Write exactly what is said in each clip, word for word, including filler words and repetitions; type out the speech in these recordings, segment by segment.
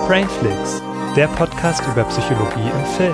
Brainflix, der Podcast über Psychologie im Film.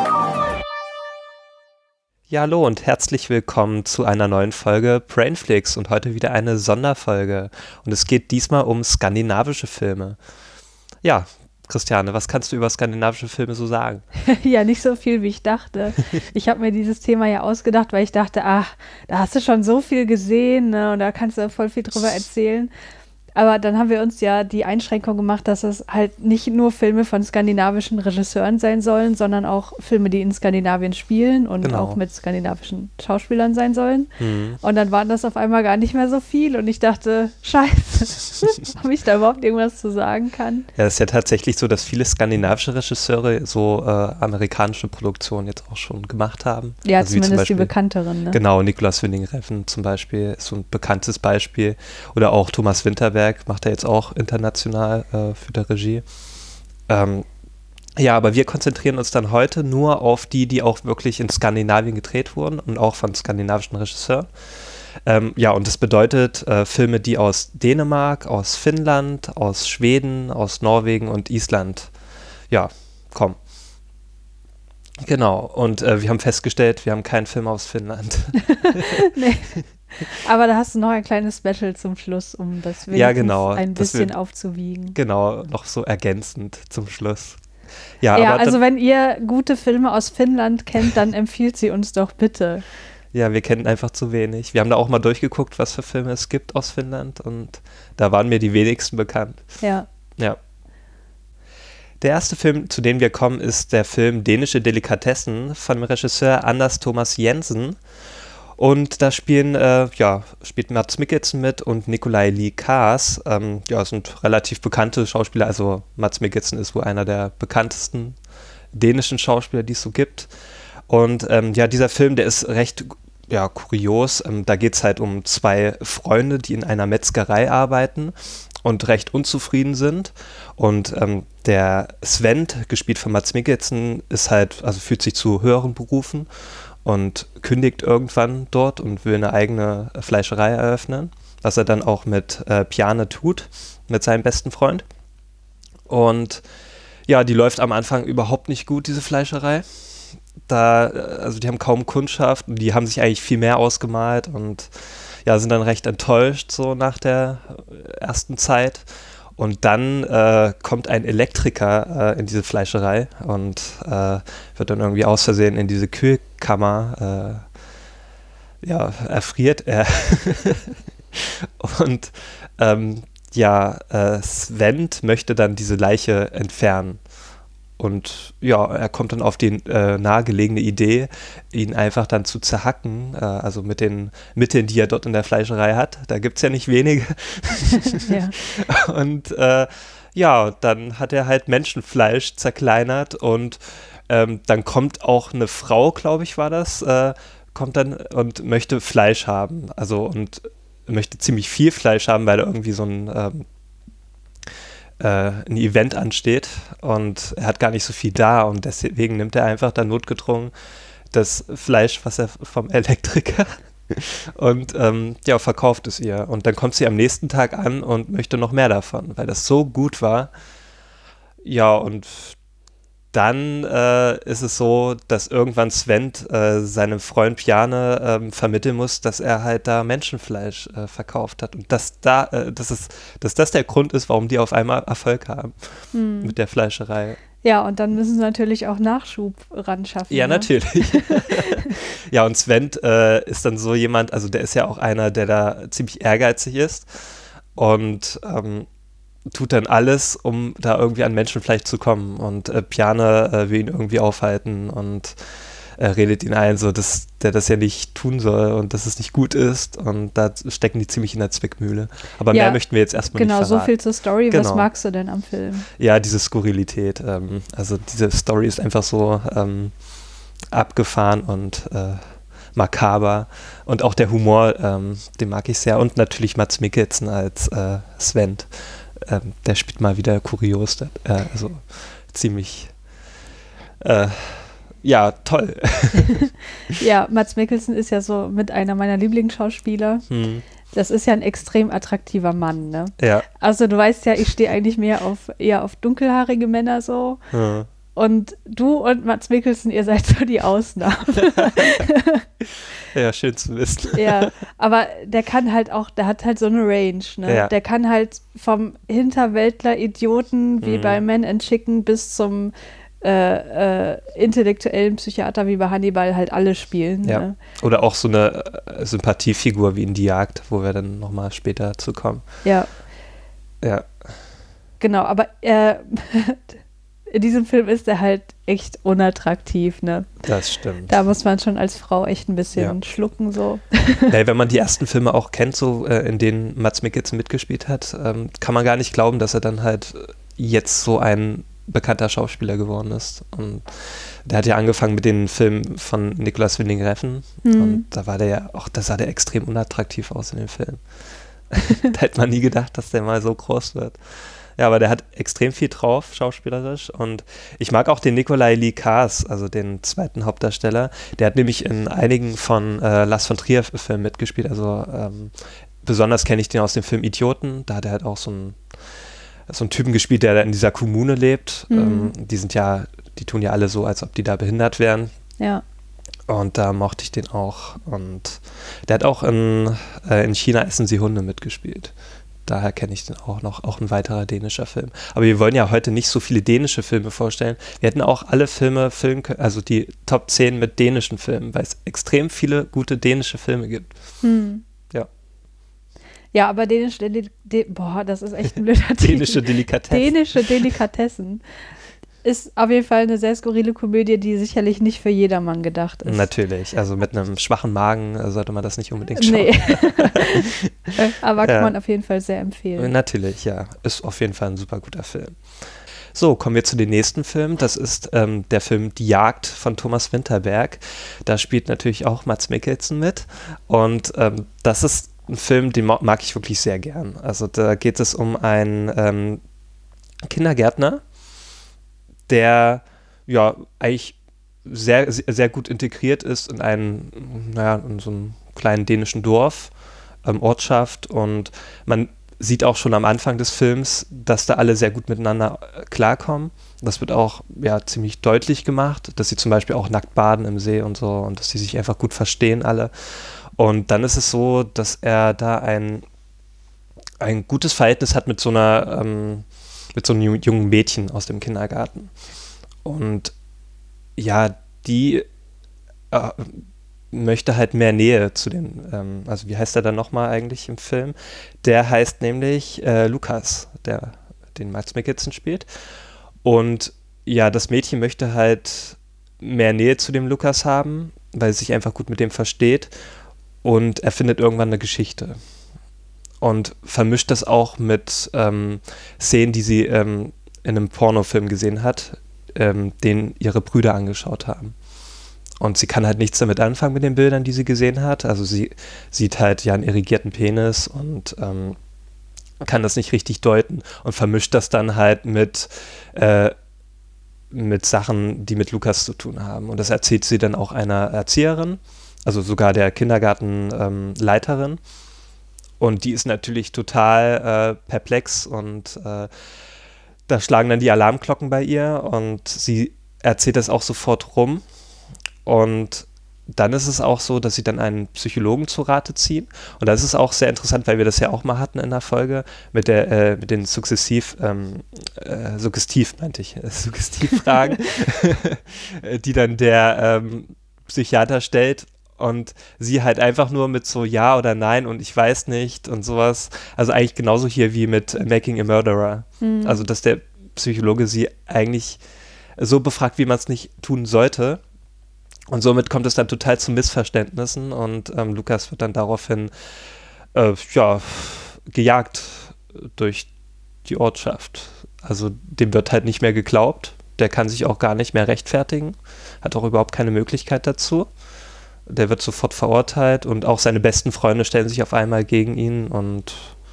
Ja, hallo und herzlich willkommen zu einer neuen Folge Brainflix und heute wieder eine Sonderfolge. Und es geht diesmal um skandinavische Filme. Ja, Christiane, was kannst du über skandinavische Filme so sagen? Ja, nicht so viel, wie ich dachte. Ich habe mir dieses Thema ja ausgedacht, weil ich dachte, ach, da hast du schon so viel gesehen, ne, und da kannst du voll viel drüber erzählen. Aber dann haben wir uns ja die Einschränkung gemacht, dass es halt nicht nur Filme von skandinavischen Regisseuren sein sollen, sondern auch Filme, die in Skandinavien spielen und Genau. auch mit skandinavischen Schauspielern sein sollen. Mhm. Und dann waren das auf einmal gar nicht mehr so viel und ich dachte, scheiße, ob ich da überhaupt irgendwas zu sagen kann. Ja, es ist ja tatsächlich so, dass viele skandinavische Regisseure so äh, amerikanische Produktionen jetzt auch schon gemacht haben. Ja, also wie zumindest zum Beispiel, die bekannteren. Ne? Genau, Nicolas Winding Refn zum Beispiel ist so ein bekanntes Beispiel. Oder auch Thomas Vinterberg macht er jetzt auch international äh, für die Regie. Ähm, ja, aber wir konzentrieren uns dann heute nur auf die, die auch wirklich in Skandinavien gedreht wurden und auch von skandinavischen Regisseuren. Ähm, ja, und das bedeutet äh, Filme, die aus Dänemark, aus Finnland, aus Schweden, aus Norwegen und Island, ja, kommen. Genau, und äh, wir haben festgestellt, wir haben keinen Film aus Finnland. Nee. Aber da hast du noch ein kleines Special zum Schluss, um das wenigstens ja, genau, ein bisschen wir, aufzuwiegen. Genau, noch so ergänzend zum Schluss. Ja, ja aber also dann, wenn ihr gute Filme aus Finnland kennt, dann empfiehlt sie uns doch bitte. Ja, wir kennen einfach zu wenig. Wir haben da auch mal durchgeguckt, was für Filme es gibt aus Finnland und da waren mir die wenigsten bekannt. Ja. Ja. Der erste Film, zu dem wir kommen, ist der Film Dänische Delikatessen von dem Regisseur Anders Thomas Jensen. Und da spielen, äh, ja, spielt Mads Mikkelsen mit und Nikolai Lee Kaas. Ähm, ja, sind relativ bekannte Schauspieler. Also Mads Mikkelsen ist wohl einer der bekanntesten dänischen Schauspieler, die es so gibt. Und ähm, ja, dieser Film, der ist recht ja, kurios. Ähm, da geht es halt um zwei Freunde, die in einer Metzgerei arbeiten und recht unzufrieden sind. Und ähm, der Sven, gespielt von Mads Mikkelsen, ist halt, also fühlt sich zu höheren Berufen und kündigt irgendwann dort und will eine eigene Fleischerei eröffnen, was er dann auch mit äh, Bjarne tut, mit seinem besten Freund. Und ja, die läuft am Anfang überhaupt nicht gut, diese Fleischerei. Da, also die haben kaum Kundschaft und die haben sich eigentlich viel mehr ausgemalt und ja, sind dann recht enttäuscht so nach der ersten Zeit. Und dann äh, kommt ein Elektriker äh, in diese Fleischerei und äh, wird dann irgendwie aus Versehen in diese Kühlkammer, äh, ja, erfriert er. und ähm, ja, äh, Sven möchte dann diese Leiche entfernen. Und ja, er kommt dann auf die äh, nahegelegene Idee, ihn einfach dann zu zerhacken, äh, also mit den Mitteln, die er dort in der Fleischerei hat. Da gibt es ja nicht wenige. Ja. Und äh, ja, dann hat er halt Menschenfleisch zerkleinert und ähm, dann kommt auch eine Frau, glaube ich, war das, äh, kommt dann und möchte Fleisch haben. Also und möchte ziemlich viel Fleisch haben, weil er irgendwie so ein ähm, ein Event ansteht und er hat gar nicht so viel da und deswegen nimmt er einfach dann notgedrungen das Fleisch, was er vom Elektriker und ähm, ja, verkauft es ihr. Und dann kommt sie am nächsten Tag an und möchte noch mehr davon, weil das so gut war. Ja, und dann äh, ist es so, dass irgendwann Sven äh, seinem Freund Bjarne ähm, vermitteln muss, dass er halt da Menschenfleisch äh, verkauft hat. Und dass, da, äh, dass, es, dass das der Grund ist, warum die auf einmal Erfolg haben hm. mit der Fleischerei. Ja, und dann müssen sie natürlich auch Nachschub ran schaffen. Ja, ne? natürlich. Ja, und Sven äh, ist dann so jemand, also der ist ja auch einer, der da ziemlich ehrgeizig ist und ähm, tut dann alles, um da irgendwie an Menschenfleisch zu kommen. Und äh, Bjarne äh, will ihn irgendwie aufhalten und äh, redet ihn ein, so dass der das ja nicht tun soll und dass es nicht gut ist. Und da stecken die ziemlich in der Zwickmühle. Aber ja, mehr möchten wir jetzt erstmal genau, nicht verraten. Genau, so viel zur Story. Genau. Was magst du denn am Film? Ja, diese Skurrilität. Ähm, also diese Story ist einfach so ähm, abgefahren und äh, makaber. Und auch der Humor, ähm, den mag ich sehr. Und natürlich Mads Mikkelsen als äh, Sven. Ähm, der spielt mal wieder kurios, äh, also ziemlich, äh, ja, toll. Ja, Mads Mikkelsen ist ja so mit einer meiner Lieblingsschauspieler. Hm. das ist ja ein extrem attraktiver Mann, ne? Ja. Also du weißt ja, ich stehe eigentlich mehr auf eher auf dunkelhaarige Männer so. Ja. Und du und Mads Mikkelsen, ihr seid so die Ausnahme. Ja, schön zu wissen. Ja, aber der kann halt auch, der hat halt so eine Range, ne? Ja. Der kann halt vom Hinterwäldler-Idioten wie Mhm. bei Men and Chicken bis zum äh, äh, intellektuellen Psychiater wie bei Hannibal halt alle spielen. Ja. Ne? Oder auch so eine äh, Sympathiefigur wie in Die Jagd, wo wir dann nochmal später zu kommen. Ja, Ja. genau, aber äh, in diesem Film ist er halt echt unattraktiv, ne? Das stimmt. Da muss man schon als Frau echt ein bisschen Ja. schlucken, so. Ja, wenn man die ersten Filme auch kennt, so äh, in denen Mads Mikkelsen mitgespielt hat, ähm, kann man gar nicht glauben, dass er dann halt jetzt so ein bekannter Schauspieler geworden ist. Und der hat ja angefangen mit den Filmen von Nicolas Winding Refn Mhm. und da war der ja auch, da sah der extrem unattraktiv aus in dem Film. Da hätte man nie gedacht, dass der mal so groß wird. Ja, aber der hat extrem viel drauf, schauspielerisch. Und ich mag auch den Nikolai Lee Kaas, also den zweiten Hauptdarsteller. Der hat nämlich in einigen von äh, Lars von Trier-Filmen mitgespielt. Also ähm, besonders kenne ich den aus dem Film Idioten. Da hat er halt auch so einen, so einen Typen gespielt, der da in dieser Kommune lebt. Mhm. Ähm, die sind ja, die tun ja alle so, als ob die da behindert wären. Ja. Und da mochte ich den auch. Und der hat auch in, äh, in China essen sie Hunde mitgespielt. Daher kenne ich den auch noch, auch ein weiterer dänischer Film. Aber wir wollen ja heute nicht so viele dänische Filme vorstellen. Wir hätten auch alle Filme filmen können, also die Top zehn mit dänischen Filmen, weil es extrem viele gute dänische Filme gibt. Hm. Ja. Ja, aber dänische, Deli De boah, das ist echt ein blöder Titel. Dänische Delikatessen. Dänische Delikatessen ist auf jeden Fall eine sehr skurrile Komödie, die sicherlich nicht für jedermann gedacht ist. Natürlich, also mit einem schwachen Magen äh, sollte man das nicht unbedingt schauen. Nee. Aber kann Ja. man auf jeden Fall sehr empfehlen. Natürlich, ja. Ist auf jeden Fall ein super guter Film. So, kommen wir zu den nächsten Film. Das ist ähm, der Film Die Jagd von Thomas Vinterberg. Da spielt natürlich auch Mads Mikkelsen mit. Und ähm, das ist ein Film, den ma- mag ich wirklich sehr gern. Also da geht es um einen ähm, Kindergärtner, der ja eigentlich sehr, sehr gut integriert ist in einen, naja, in so einem kleinen dänischen Dorf, ähm, Ortschaft, und man sieht auch schon am Anfang des Films, dass da alle sehr gut miteinander äh, klarkommen. Das wird auch ja ziemlich deutlich gemacht, dass sie zum Beispiel auch nackt baden im See und so und dass sie sich einfach gut verstehen alle. Und dann ist es so, dass er da ein, ein gutes Verhältnis hat mit so einer ähm, mit so einem ju- jungen Mädchen aus dem Kindergarten. Und ja, die äh, möchte halt mehr Nähe zu dem, ähm, also wie heißt er dann nochmal eigentlich im Film? Der heißt nämlich äh, Lukas, der den Mads Mikkelsen spielt. Und ja, das Mädchen möchte halt mehr Nähe zu dem Lukas haben, weil sie sich einfach gut mit dem versteht. Und er findet irgendwann eine Geschichte. Und vermischt das auch mit ähm, Szenen, die sie ähm, in einem Pornofilm gesehen hat, ähm, den ihre Brüder angeschaut haben. Und sie kann halt nichts damit anfangen mit den Bildern, die sie gesehen hat. Also sie sieht halt ja einen irrigierten Penis und ähm, kann das nicht richtig deuten und vermischt das dann halt mit, äh, mit Sachen, die mit Lukas zu tun haben. Und das erzählt sie dann auch einer Erzieherin, also sogar der Kindergartenleiterin. Ähm, und die ist natürlich total äh, perplex und äh, da schlagen dann die Alarmglocken bei ihr und sie erzählt das auch sofort rum. Und dann ist es auch so, dass sie dann einen Psychologen zu Rate ziehen. Und das ist auch sehr interessant, weil wir das ja auch mal hatten in der Folge mit, der, äh, mit den Suggestiv, ähm, äh, Suggestiv meinte ich, äh, Suggestivfragen, die dann der ähm, Psychiater stellt und sie halt einfach nur mit so Ja oder Nein und ich weiß nicht und sowas. Also eigentlich genauso hier wie mit Making a Murderer. Mhm. Also dass der Psychologe sie eigentlich so befragt, wie man es nicht tun sollte. Und somit kommt es dann total zu Missverständnissen und ähm, Lukas wird dann daraufhin äh, ja, gejagt durch die Ortschaft. Also dem wird halt nicht mehr geglaubt. Der kann sich auch gar nicht mehr rechtfertigen, hat auch überhaupt keine Möglichkeit dazu. Der wird sofort verurteilt und auch seine besten Freunde stellen sich auf einmal gegen ihn und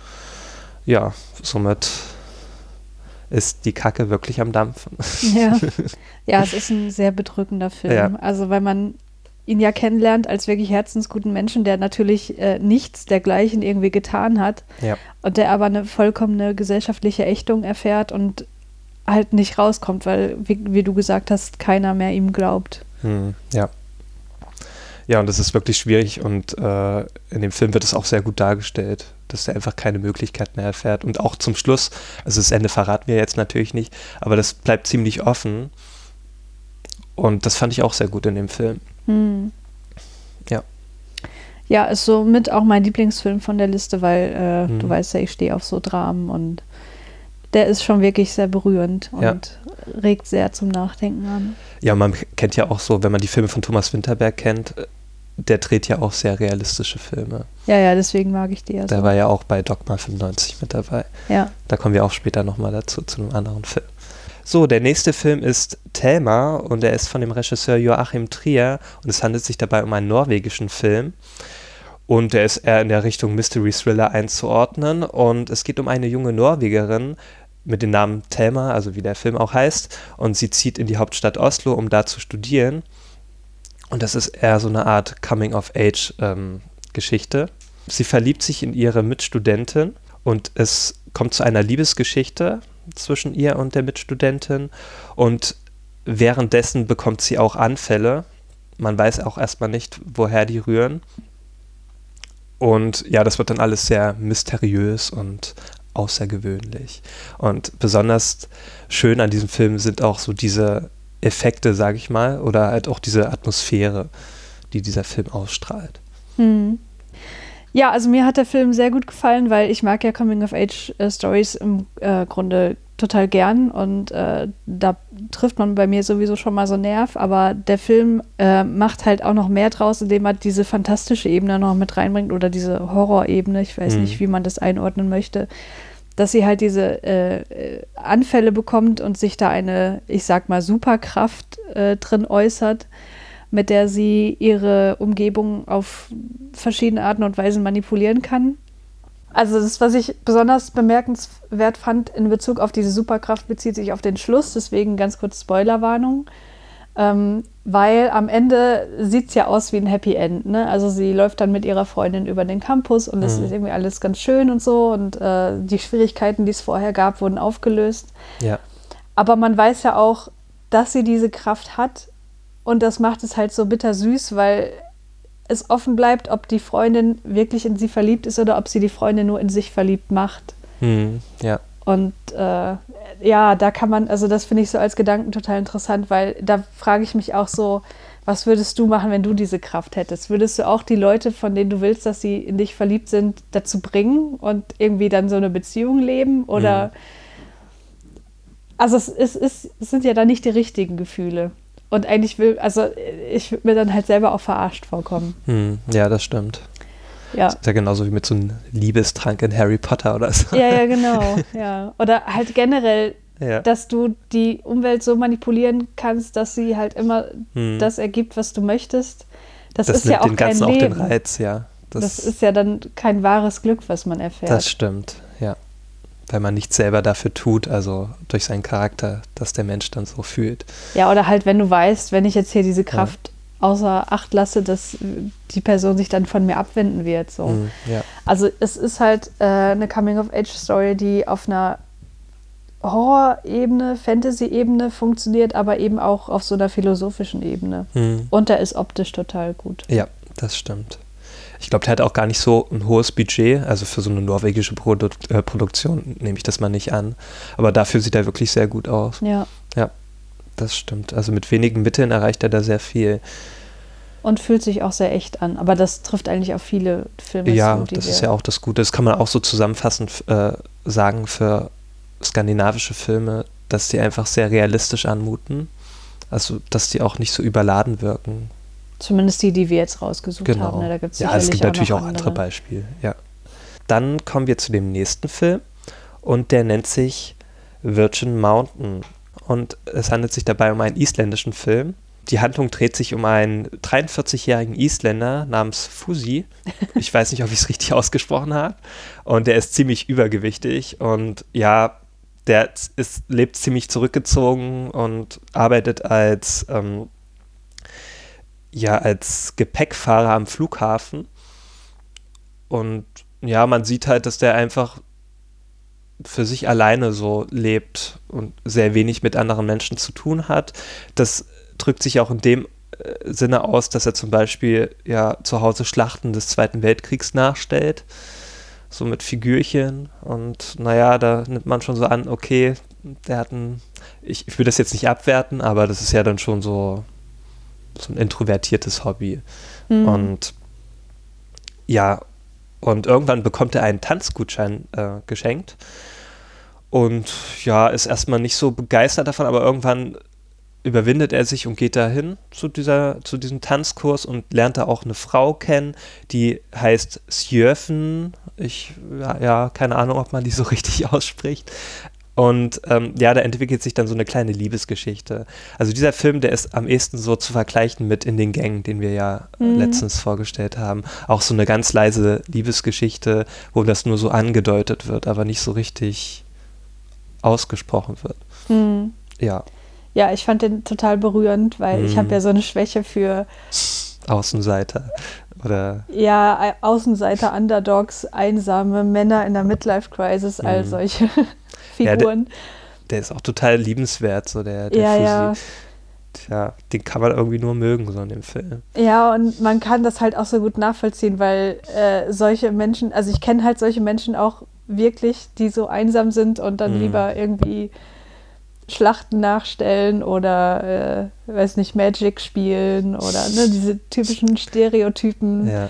ja, somit ist die Kacke wirklich am Dampfen. Ja. Ja, es ist ein sehr bedrückender Film. Ja. Also weil man ihn ja kennenlernt als wirklich herzensguten Menschen, der natürlich äh, nichts dergleichen irgendwie getan hat Ja. und der aber eine vollkommene gesellschaftliche Ächtung erfährt und halt nicht rauskommt, weil, wie, wie du gesagt hast, keiner mehr ihm glaubt. Hm, ja. Ja, und das ist wirklich schwierig und äh, in dem Film wird es auch sehr gut dargestellt, dass er einfach keine Möglichkeit mehr erfährt. Und auch zum Schluss, also das Ende verraten wir jetzt natürlich nicht, aber das bleibt ziemlich offen und das fand ich auch sehr gut in dem Film. Hm. Ja. Ja, ist somit auch mein Lieblingsfilm von der Liste, weil äh, hm. du weißt ja, ich stehe auf so Dramen und der ist schon wirklich sehr berührend und ja. regt sehr zum Nachdenken an. Ja, man kennt ja auch so, wenn man die Filme von Thomas Vinterberg kennt, der dreht ja auch sehr realistische Filme. Ja, ja, deswegen mag ich die ja so. Der war ja auch bei Dogma fünfundneunzig mit dabei. Ja. Da kommen wir auch später nochmal dazu, zu einem anderen Film. So, der nächste Film ist Thelma und der ist von dem Regisseur Joachim Trier und es handelt sich dabei um einen norwegischen Film. Und der ist eher in der Richtung Mystery Thriller einzuordnen und es geht um eine junge Norwegerin mit dem Namen Thelma, also wie der Film auch heißt, und sie zieht in die Hauptstadt Oslo, um da zu studieren und das ist eher so eine Art Coming-of-Age-Geschichte. Ähm, sie verliebt sich in ihre Mitstudentin und es kommt zu einer Liebesgeschichte zwischen ihr und der Mitstudentin und währenddessen bekommt sie auch Anfälle. Man weiß auch erstmal nicht, woher die rühren. Und ja, das wird dann alles sehr mysteriös und außergewöhnlich. Und besonders schön an diesem Film sind auch so diese Effekte, sage ich mal, oder halt auch diese Atmosphäre, die dieser Film ausstrahlt. Hm. Ja, also mir hat der Film sehr gut gefallen, weil ich mag ja Coming-of-Age-Stories im äh, Grunde total gern und äh, da trifft man bei mir sowieso schon mal so einen Nerv, aber der Film äh, macht halt auch noch mehr draus, indem er diese fantastische Ebene noch mit reinbringt oder diese Horrorebene, ich weiß Mhm. nicht, wie man das einordnen möchte, dass sie halt diese äh, Anfälle bekommt und sich da eine, ich sag mal, Superkraft äh, drin äußert, mit der sie ihre Umgebung auf verschiedene Arten und Weisen manipulieren kann. Also das, was ich besonders bemerkenswert fand in Bezug auf diese Superkraft, bezieht sich auf den Schluss, deswegen ganz kurz Spoilerwarnung, ähm, weil am Ende sieht es ja aus wie ein Happy End, ne? Also sie läuft dann mit ihrer Freundin über den Campus und es Mhm. ist irgendwie alles ganz schön und so und äh, die Schwierigkeiten, die es vorher gab, wurden aufgelöst. Ja. Aber man weiß ja auch, dass sie diese Kraft hat und das macht es halt so bittersüß, weil es offen bleibt, ob die Freundin wirklich in sie verliebt ist oder ob sie die Freundin nur in sich verliebt macht. Mhm. Ja. Und äh, ja, da kann man, also das finde ich so als Gedanken total interessant, weil da frage ich mich auch so, was würdest du machen, wenn du diese Kraft hättest? Würdest du auch die Leute, von denen du willst, dass sie in dich verliebt sind, dazu bringen und irgendwie dann so eine Beziehung leben? Oder, Mhm. also es, ist, es, es sind ja dann nicht die richtigen Gefühle. Und eigentlich will, also ich würde mir dann halt selber auch verarscht vorkommen. Mhm. Ja, das stimmt. Ja. Das ist ja genauso wie mit so einem Liebestrank in Harry Potter oder so. Ja, ja, genau. Ja. Oder halt generell, Ja. dass du die Umwelt so manipulieren kannst, dass sie halt immer Hm. das ergibt, was du möchtest. Das, Das ist nimmt ja auch den kein Ganzen auch den Leben. Reiz, ja. Das, Das ist ja dann kein wahres Glück, was man erfährt. das stimmt, ja. Weil man nichts selber dafür tut, also durch seinen Charakter, dass der Mensch dann so fühlt. Ja, oder halt, wenn du weißt, wenn ich jetzt hier diese Kraft außer Acht lasse, dass die Person sich dann von mir abwenden wird. So. Hm, ja. Also es ist halt äh, eine Coming-of-Age-Story, die auf einer Horror-Ebene, Fantasy-Ebene funktioniert, aber eben auch auf so einer philosophischen Ebene. Hm. Und der ist optisch total gut. Ja, das stimmt. Ich glaube, der hat auch gar nicht so ein hohes Budget, also für so eine norwegische Produ äh, Produktion nehme ich das mal nicht an. Aber dafür sieht er wirklich sehr gut aus. Ja. Ja, das stimmt. Also mit wenigen Mitteln erreicht er da sehr viel. Und fühlt sich auch sehr echt an. Aber das trifft eigentlich auf viele Filme Ja, zu. die das wir ist ja auch das Gute. Das kann man auch so zusammenfassend äh, sagen für skandinavische Filme, dass die einfach sehr realistisch anmuten. Also, dass die auch nicht so überladen wirken. Zumindest die, die wir jetzt rausgesucht Genau. haben. Ne? Da gibt's Ja, es gibt auch natürlich noch auch andere Beispiele. Ja. Dann kommen wir zu dem nächsten Film und der nennt sich Virgin Mountain. Und es handelt sich dabei um einen isländischen Film. Die Handlung dreht sich um einen dreiundvierzigjährigen Isländer namens Fusi. Ich weiß nicht, ob ich es richtig ausgesprochen habe. Und der ist ziemlich übergewichtig und ja, der ist, lebt ziemlich zurückgezogen und arbeitet als ähm, ja als Gepäckfahrer am Flughafen. Und ja, man sieht halt, dass der einfach für sich alleine so lebt und sehr wenig mit anderen Menschen zu tun hat. Das drückt sich auch in dem äh, Sinne aus, dass er zum Beispiel ja zu Hause Schlachten des Zweiten Weltkriegs nachstellt, so mit Figürchen. Und naja, da nimmt man schon so an, okay, der hat ein, ich, ich will das jetzt nicht abwerten, aber das ist ja dann schon so, so ein introvertiertes Hobby. Mhm. Und ja, und irgendwann bekommt er einen Tanzgutschein äh, geschenkt und ja, ist erstmal nicht so begeistert davon, aber irgendwann überwindet er sich und geht dahin zu dieser, zu diesem Tanzkurs und lernt da auch eine Frau kennen, die heißt Sjøfen. Ich, ja, ja, keine Ahnung, ob man die so richtig ausspricht. Und ähm, ja, da entwickelt sich dann so eine kleine Liebesgeschichte. Also dieser Film, der ist am ehesten so zu vergleichen mit In den Gängen, den wir ja mhm. letztens vorgestellt haben. Auch so eine ganz leise Liebesgeschichte, wo das nur so angedeutet wird, aber nicht so richtig ausgesprochen wird. Mhm. Ja. Ja, ich fand den total berührend, weil mhm. ich habe ja so eine Schwäche für Außenseiter. Oder ja, Außenseiter, Underdogs, einsame Männer in der Midlife-Crisis, all mhm. solche Figuren. Ja, der, der ist auch total liebenswert, so der, der ja, ja. Tja, den kann man irgendwie nur mögen, so in dem Film. Ja, und man kann das halt auch so gut nachvollziehen, weil äh, solche Menschen, also ich kenne halt solche Menschen auch wirklich, die so einsam sind und dann mhm. lieber irgendwie Schlachten nachstellen oder, äh, weiß nicht, Magic spielen oder ne, diese typischen Stereotypen ja.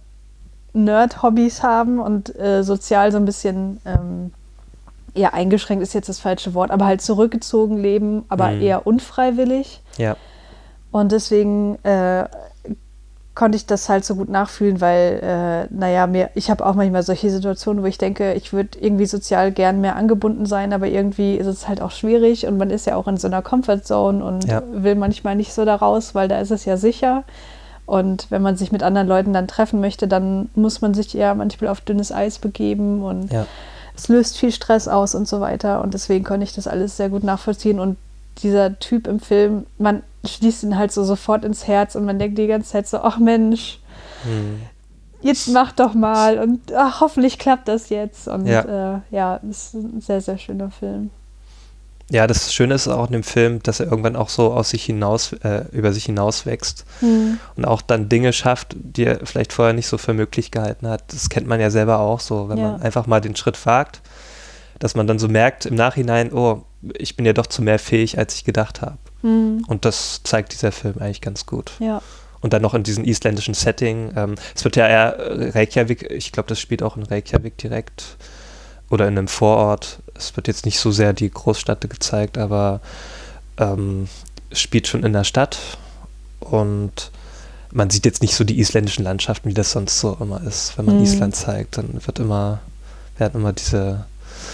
Nerd-Hobbys haben und äh, sozial so ein bisschen ähm, ja, eingeschränkt ist jetzt das falsche Wort, aber halt zurückgezogen leben, aber mhm. eher unfreiwillig. Ja. Und deswegen äh, konnte ich das halt so gut nachfühlen, weil, äh, naja, mir, ich habe auch manchmal solche Situationen, wo ich denke, ich würde irgendwie sozial gern mehr angebunden sein, aber irgendwie ist es halt auch schwierig und man ist ja auch in so einer Comfortzone und ja. will manchmal nicht so da raus, weil da ist es ja sicher. Und wenn man sich mit anderen Leuten dann treffen möchte, dann muss man sich ja manchmal auf dünnes Eis begeben und ja. es löst viel Stress aus und so weiter. Und deswegen konnte ich das alles sehr gut nachvollziehen. Und dieser Typ im Film, man schließt ihn halt so sofort ins Herz und man denkt die ganze Zeit so, ach Mensch, hm. jetzt mach doch mal und ach, hoffentlich klappt das jetzt. Und ja, äh, ja, das ist ein sehr, sehr schöner Film. Ja, das Schöne ist auch in dem Film, dass er irgendwann auch so aus sich hinaus, äh, über sich hinaus wächst hm. und auch dann Dinge schafft, die er vielleicht vorher nicht so für möglich gehalten hat. Das kennt man ja selber auch so, wenn ja. man einfach mal den Schritt wagt, dass man dann so merkt im Nachhinein, oh, ich bin ja doch zu mehr fähig, als ich gedacht habe. Hm. Und das zeigt dieser Film eigentlich ganz gut. Ja. Und dann noch in diesem isländischen Setting. Ähm, es wird ja eher Reykjavik, ich glaube, das spielt auch in Reykjavik direkt oder in einem Vorort. Es wird jetzt nicht so sehr die Großstadt gezeigt, aber ähm, es spielt schon in der Stadt und man sieht jetzt nicht so die isländischen Landschaften, wie das sonst so immer ist. Wenn man mhm. Island zeigt, dann wird immer, werden immer diese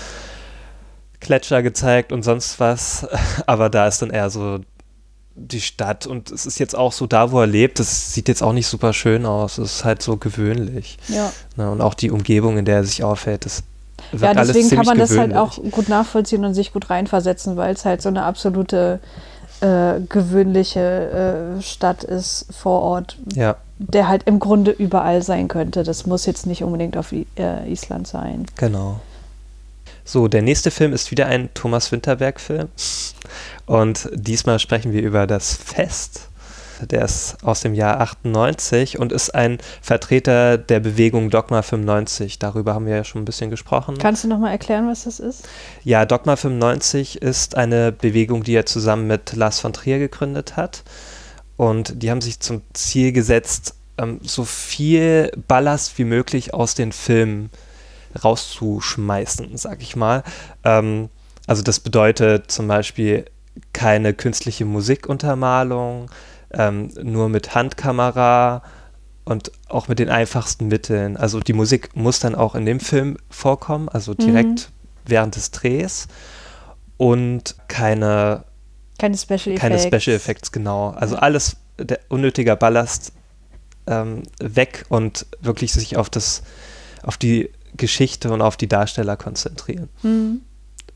Gletscher gezeigt und sonst was, aber da ist dann eher so die Stadt und es ist jetzt auch so da, wo er lebt, das sieht jetzt auch nicht super schön aus, es ist halt so gewöhnlich. Ja. Ne, und auch die Umgebung, in der er sich aufhält, das ja, deswegen kann man das halt auch gut nachvollziehen und sich gut reinversetzen, weil es halt so eine absolute äh, gewöhnliche äh, Stadt ist vor Ort, ja. der halt im Grunde überall sein könnte. Das muss jetzt nicht unbedingt auf I- äh, Island sein. Genau. So, der nächste Film ist wieder ein Thomas Vinterberg-Film und diesmal sprechen wir über Das Fest. Der ist aus dem Jahr achtundneunzig und ist ein Vertreter der Bewegung Dogma fünfundneunzig. Darüber haben wir ja schon ein bisschen gesprochen. Kannst du nochmal erklären, was das ist? Ja, Dogma fünfundneunzig ist eine Bewegung, die er zusammen mit Lars von Trier gegründet hat. Und die haben sich zum Ziel gesetzt, so viel Ballast wie möglich aus den Filmen rauszuschmeißen, sag ich mal. Also das bedeutet zum Beispiel keine künstliche Musikuntermalung, Ähm, nur mit Handkamera und auch mit den einfachsten Mitteln. Also die Musik muss dann auch in dem Film vorkommen, also direkt mhm. während des Drehs und keine keine Special Effects. Keine Special Effects, genau. Also ja. alles, der unnötiger Ballast ähm, weg und wirklich sich auf das, auf die Geschichte und auf die Darsteller konzentrieren. Mhm.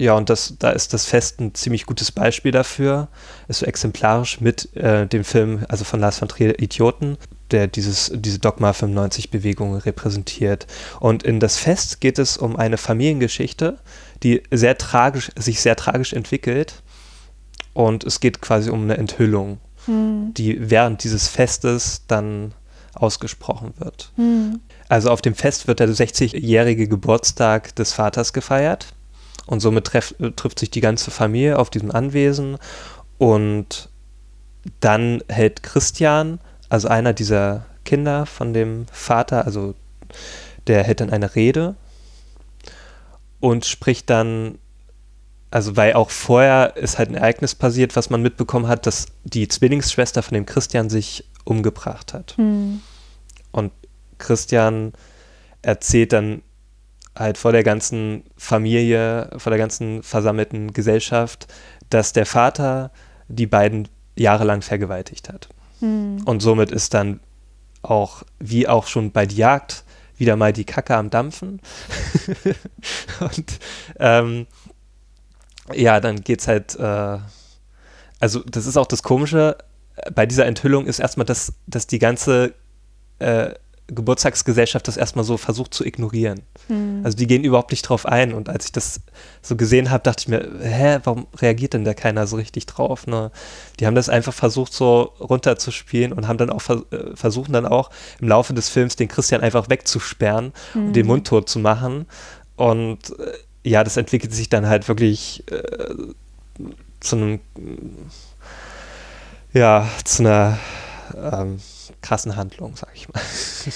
Ja, und das, da ist das Fest ein ziemlich gutes Beispiel dafür. Ist so exemplarisch mit äh, dem Film, also von Lars von Trier, Idioten, der dieses, diese Dogma fünfundneunzig-Bewegung repräsentiert. Und in das Fest geht es um eine Familiengeschichte, die sehr tragisch, sich sehr tragisch entwickelt. Und es geht quasi um eine Enthüllung, hm. die während dieses Festes dann ausgesprochen wird. Hm. Also auf dem Fest wird der sechzigjährige Geburtstag des Vaters gefeiert. Und somit treff, trifft sich die ganze Familie auf diesem Anwesen und dann hält Christian, also einer dieser Kinder von dem Vater, also der hält dann eine Rede und spricht dann, also weil auch vorher ist halt ein Ereignis passiert, was man mitbekommen hat, dass die Zwillingsschwester von dem Christian sich umgebracht hat. Mhm. Und Christian erzählt dann halt vor der ganzen Familie, vor der ganzen versammelten Gesellschaft, dass der Vater die beiden jahrelang vergewaltigt hat. Hm. Und somit ist dann auch, wie auch schon bei Die Jagd, wieder mal die Kacke am Dampfen. Und ähm, ja, dann geht's halt, äh, also das ist auch das Komische, bei dieser Enthüllung ist erstmal, dass, dass die ganze äh, Geburtstagsgesellschaft das erstmal so versucht zu ignorieren. Hm. Also die gehen überhaupt nicht drauf ein und als ich das so gesehen habe, dachte ich mir, hä, warum reagiert denn da keiner so richtig drauf? Ne? Die haben das einfach versucht so runterzuspielen und haben dann auch vers- äh, versuchen dann auch im Laufe des Films den Christian einfach wegzusperren hm. und den Mund tot zu machen und äh, ja, das entwickelt sich dann halt wirklich äh, zu einem ja, zu einer ähm, krassen Handlung, sag ich mal.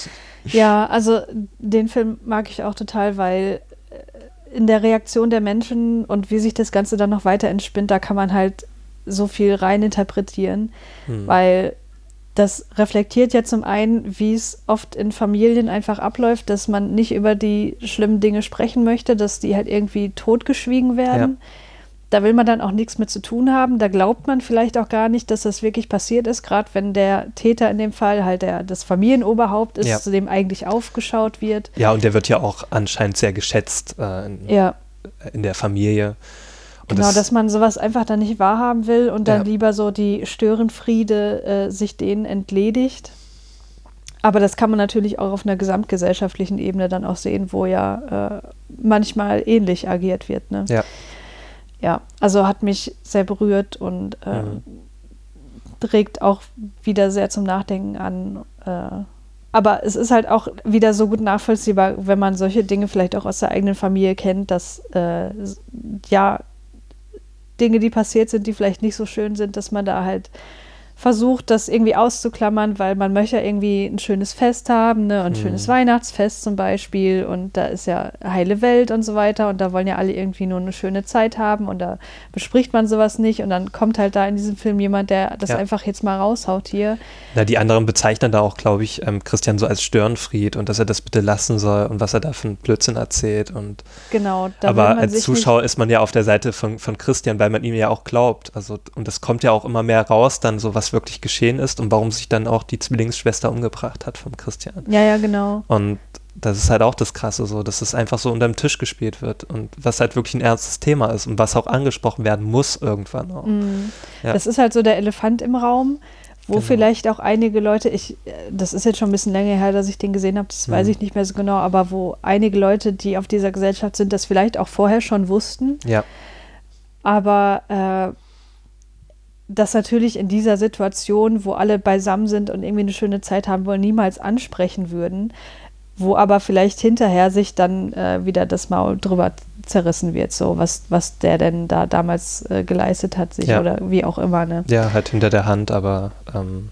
Ja, also den Film mag ich auch total, weil in der Reaktion der Menschen und wie sich das Ganze dann noch weiter entspinnt, da kann man halt so viel rein interpretieren, hm. weil das reflektiert ja zum einen, wie es oft in Familien einfach abläuft, dass man nicht über die schlimmen Dinge sprechen möchte, dass die halt irgendwie totgeschwiegen werden. Ja. Da will man dann auch nichts mit zu tun haben. Da glaubt man vielleicht auch gar nicht, dass das wirklich passiert ist, gerade wenn der Täter in dem Fall halt der, das Familienoberhaupt ist, ja. zu dem eigentlich aufgeschaut wird. Ja, und der wird ja auch anscheinend sehr geschätzt äh, in, ja. in der Familie. Und genau, das, dass man sowas einfach dann nicht wahrhaben will und dann ja. lieber so die Störenfriede äh, sich denen entledigt. Aber das kann man natürlich auch auf einer gesamtgesellschaftlichen Ebene dann auch sehen, wo ja äh, manchmal ähnlich agiert wird. Ne? Ja. Ja, also hat mich sehr berührt und äh, mhm. regt auch wieder sehr zum Nachdenken an. Äh, aber es ist halt auch wieder so gut nachvollziehbar, wenn man solche Dinge vielleicht auch aus der eigenen Familie kennt, dass äh, ja Dinge, die passiert sind, die vielleicht nicht so schön sind, dass man da halt versucht, das irgendwie auszuklammern, weil man möchte ja irgendwie ein schönes Fest haben, ne? Ein mhm. schönes Weihnachtsfest zum Beispiel und da ist ja heile Welt und so weiter und da wollen ja alle irgendwie nur eine schöne Zeit haben und da bespricht man sowas nicht und dann kommt halt da in diesem Film jemand, der das ja. einfach jetzt mal raushaut hier. Na, die anderen bezeichnen da auch, glaube ich, ähm, Christian so als Störenfried und dass er das bitte lassen soll und was er da für einen Blödsinn erzählt und genau. Da aber als Zuschauer ist man ja auf der Seite von, von Christian, weil man ihm ja auch glaubt, also und das kommt ja auch immer mehr raus, dann so was wirklich geschehen ist und warum sich dann auch die Zwillingsschwester umgebracht hat vom Christian. Ja, ja, genau. Und das ist halt auch das Krasse so, dass es einfach so unterm Tisch gespielt wird und was halt wirklich ein ernstes Thema ist und was auch angesprochen werden muss irgendwann auch. Mm. Ja. Das ist halt so der Elefant im Raum, wo genau. vielleicht auch einige Leute, ich, das ist jetzt schon ein bisschen länger her, dass ich den gesehen habe, das mm. weiß ich nicht mehr so genau, aber wo einige Leute, die auf dieser Gesellschaft sind, das vielleicht auch vorher schon wussten. Ja. Aber äh, das natürlich in dieser Situation, wo alle beisammen sind und irgendwie eine schöne Zeit haben wollen, niemals ansprechen würden, wo aber vielleicht hinterher sich dann äh, wieder das Maul drüber zerrissen wird, so was, was der denn da damals äh, geleistet hat, sich ja. oder wie auch immer. Ne? Ja, halt hinter der Hand, aber ähm,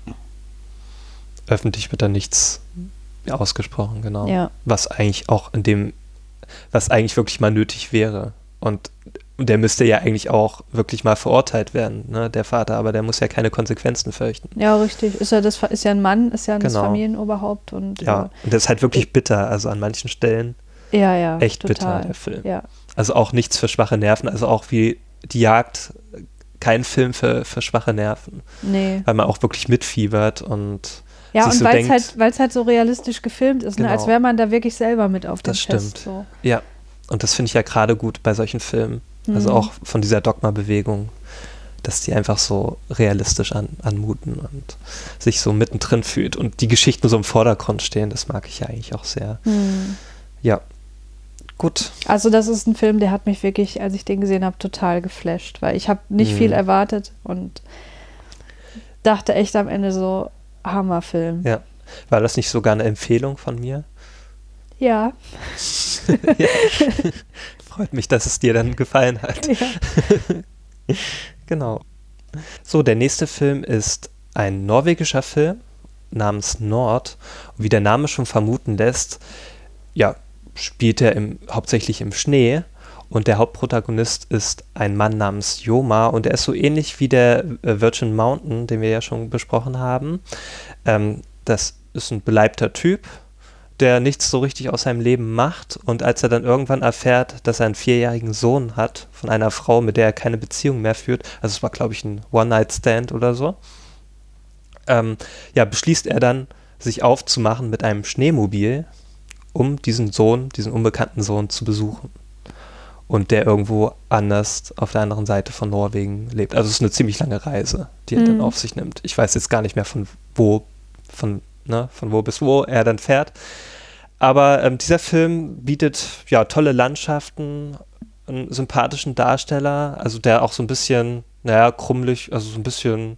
öffentlich wird da nichts ausgesprochen, genau. Ja. Was eigentlich auch in dem, was eigentlich wirklich mal nötig wäre. Und Und der müsste ja eigentlich auch wirklich mal verurteilt werden, ne, der Vater, aber der muss ja keine Konsequenzen fürchten. Ja, richtig. Ist ja, das, ist ja ein Mann, ist ja ein genau. Familienoberhaupt. Und, ja, und das ist halt wirklich bitter, also an manchen Stellen ja, ja, echt total. bitter, der Film. Ja. Also auch nichts für schwache Nerven, also auch wie Die Jagd, kein Film für, für schwache Nerven. Nee. Weil man auch wirklich mitfiebert und ja, sich und so weil es denkt, halt, weil's halt so realistisch gefilmt ist, genau. ne, als wäre man da wirklich selber mit auf dem das Fest. Stimmt. So. Ja, und das finde ich ja gerade gut bei solchen Filmen. Also Mhm. auch von dieser Dogma-Bewegung, dass die einfach so realistisch an, anmuten und sich so mittendrin fühlt und die Geschichten so im Vordergrund stehen, das mag ich ja eigentlich auch sehr. Mhm. Ja, gut. Also das ist ein Film, der hat mich wirklich, als ich den gesehen habe, total geflasht, weil ich habe nicht Mhm. viel erwartet und dachte echt am Ende so, Hammerfilm. Ja. War das nicht sogar eine Empfehlung von mir? Ja. Ja. Freut mich, dass es dir dann gefallen hat. Ja. Genau. So, der nächste Film ist ein norwegischer Film namens Nord. Und wie der Name schon vermuten lässt, ja, spielt er im, hauptsächlich im Schnee. Und der Hauptprotagonist ist ein Mann namens Joma. Und er ist so ähnlich wie der äh, Virgin Mountain, den wir ja schon besprochen haben. Ähm, das ist ein beleibter Typ, der nichts so richtig aus seinem Leben macht. Und als er dann irgendwann erfährt, dass er einen vierjährigen Sohn hat von einer Frau, mit der er keine Beziehung mehr führt, also es war, glaube ich, ein One-Night-Stand oder so, ähm, ja, beschließt er dann, sich aufzumachen mit einem Schneemobil, um diesen Sohn, diesen unbekannten Sohn zu besuchen. Und der irgendwo anders auf der anderen Seite von Norwegen lebt. Also es ist eine ziemlich lange Reise, die er Mhm. dann auf sich nimmt. Ich weiß jetzt gar nicht mehr von wo, von, ne, von wo bis wo er dann fährt. Aber ähm, dieser Film bietet ja tolle Landschaften, einen sympathischen Darsteller, also der auch so ein bisschen, naja, krummelig, also so ein bisschen,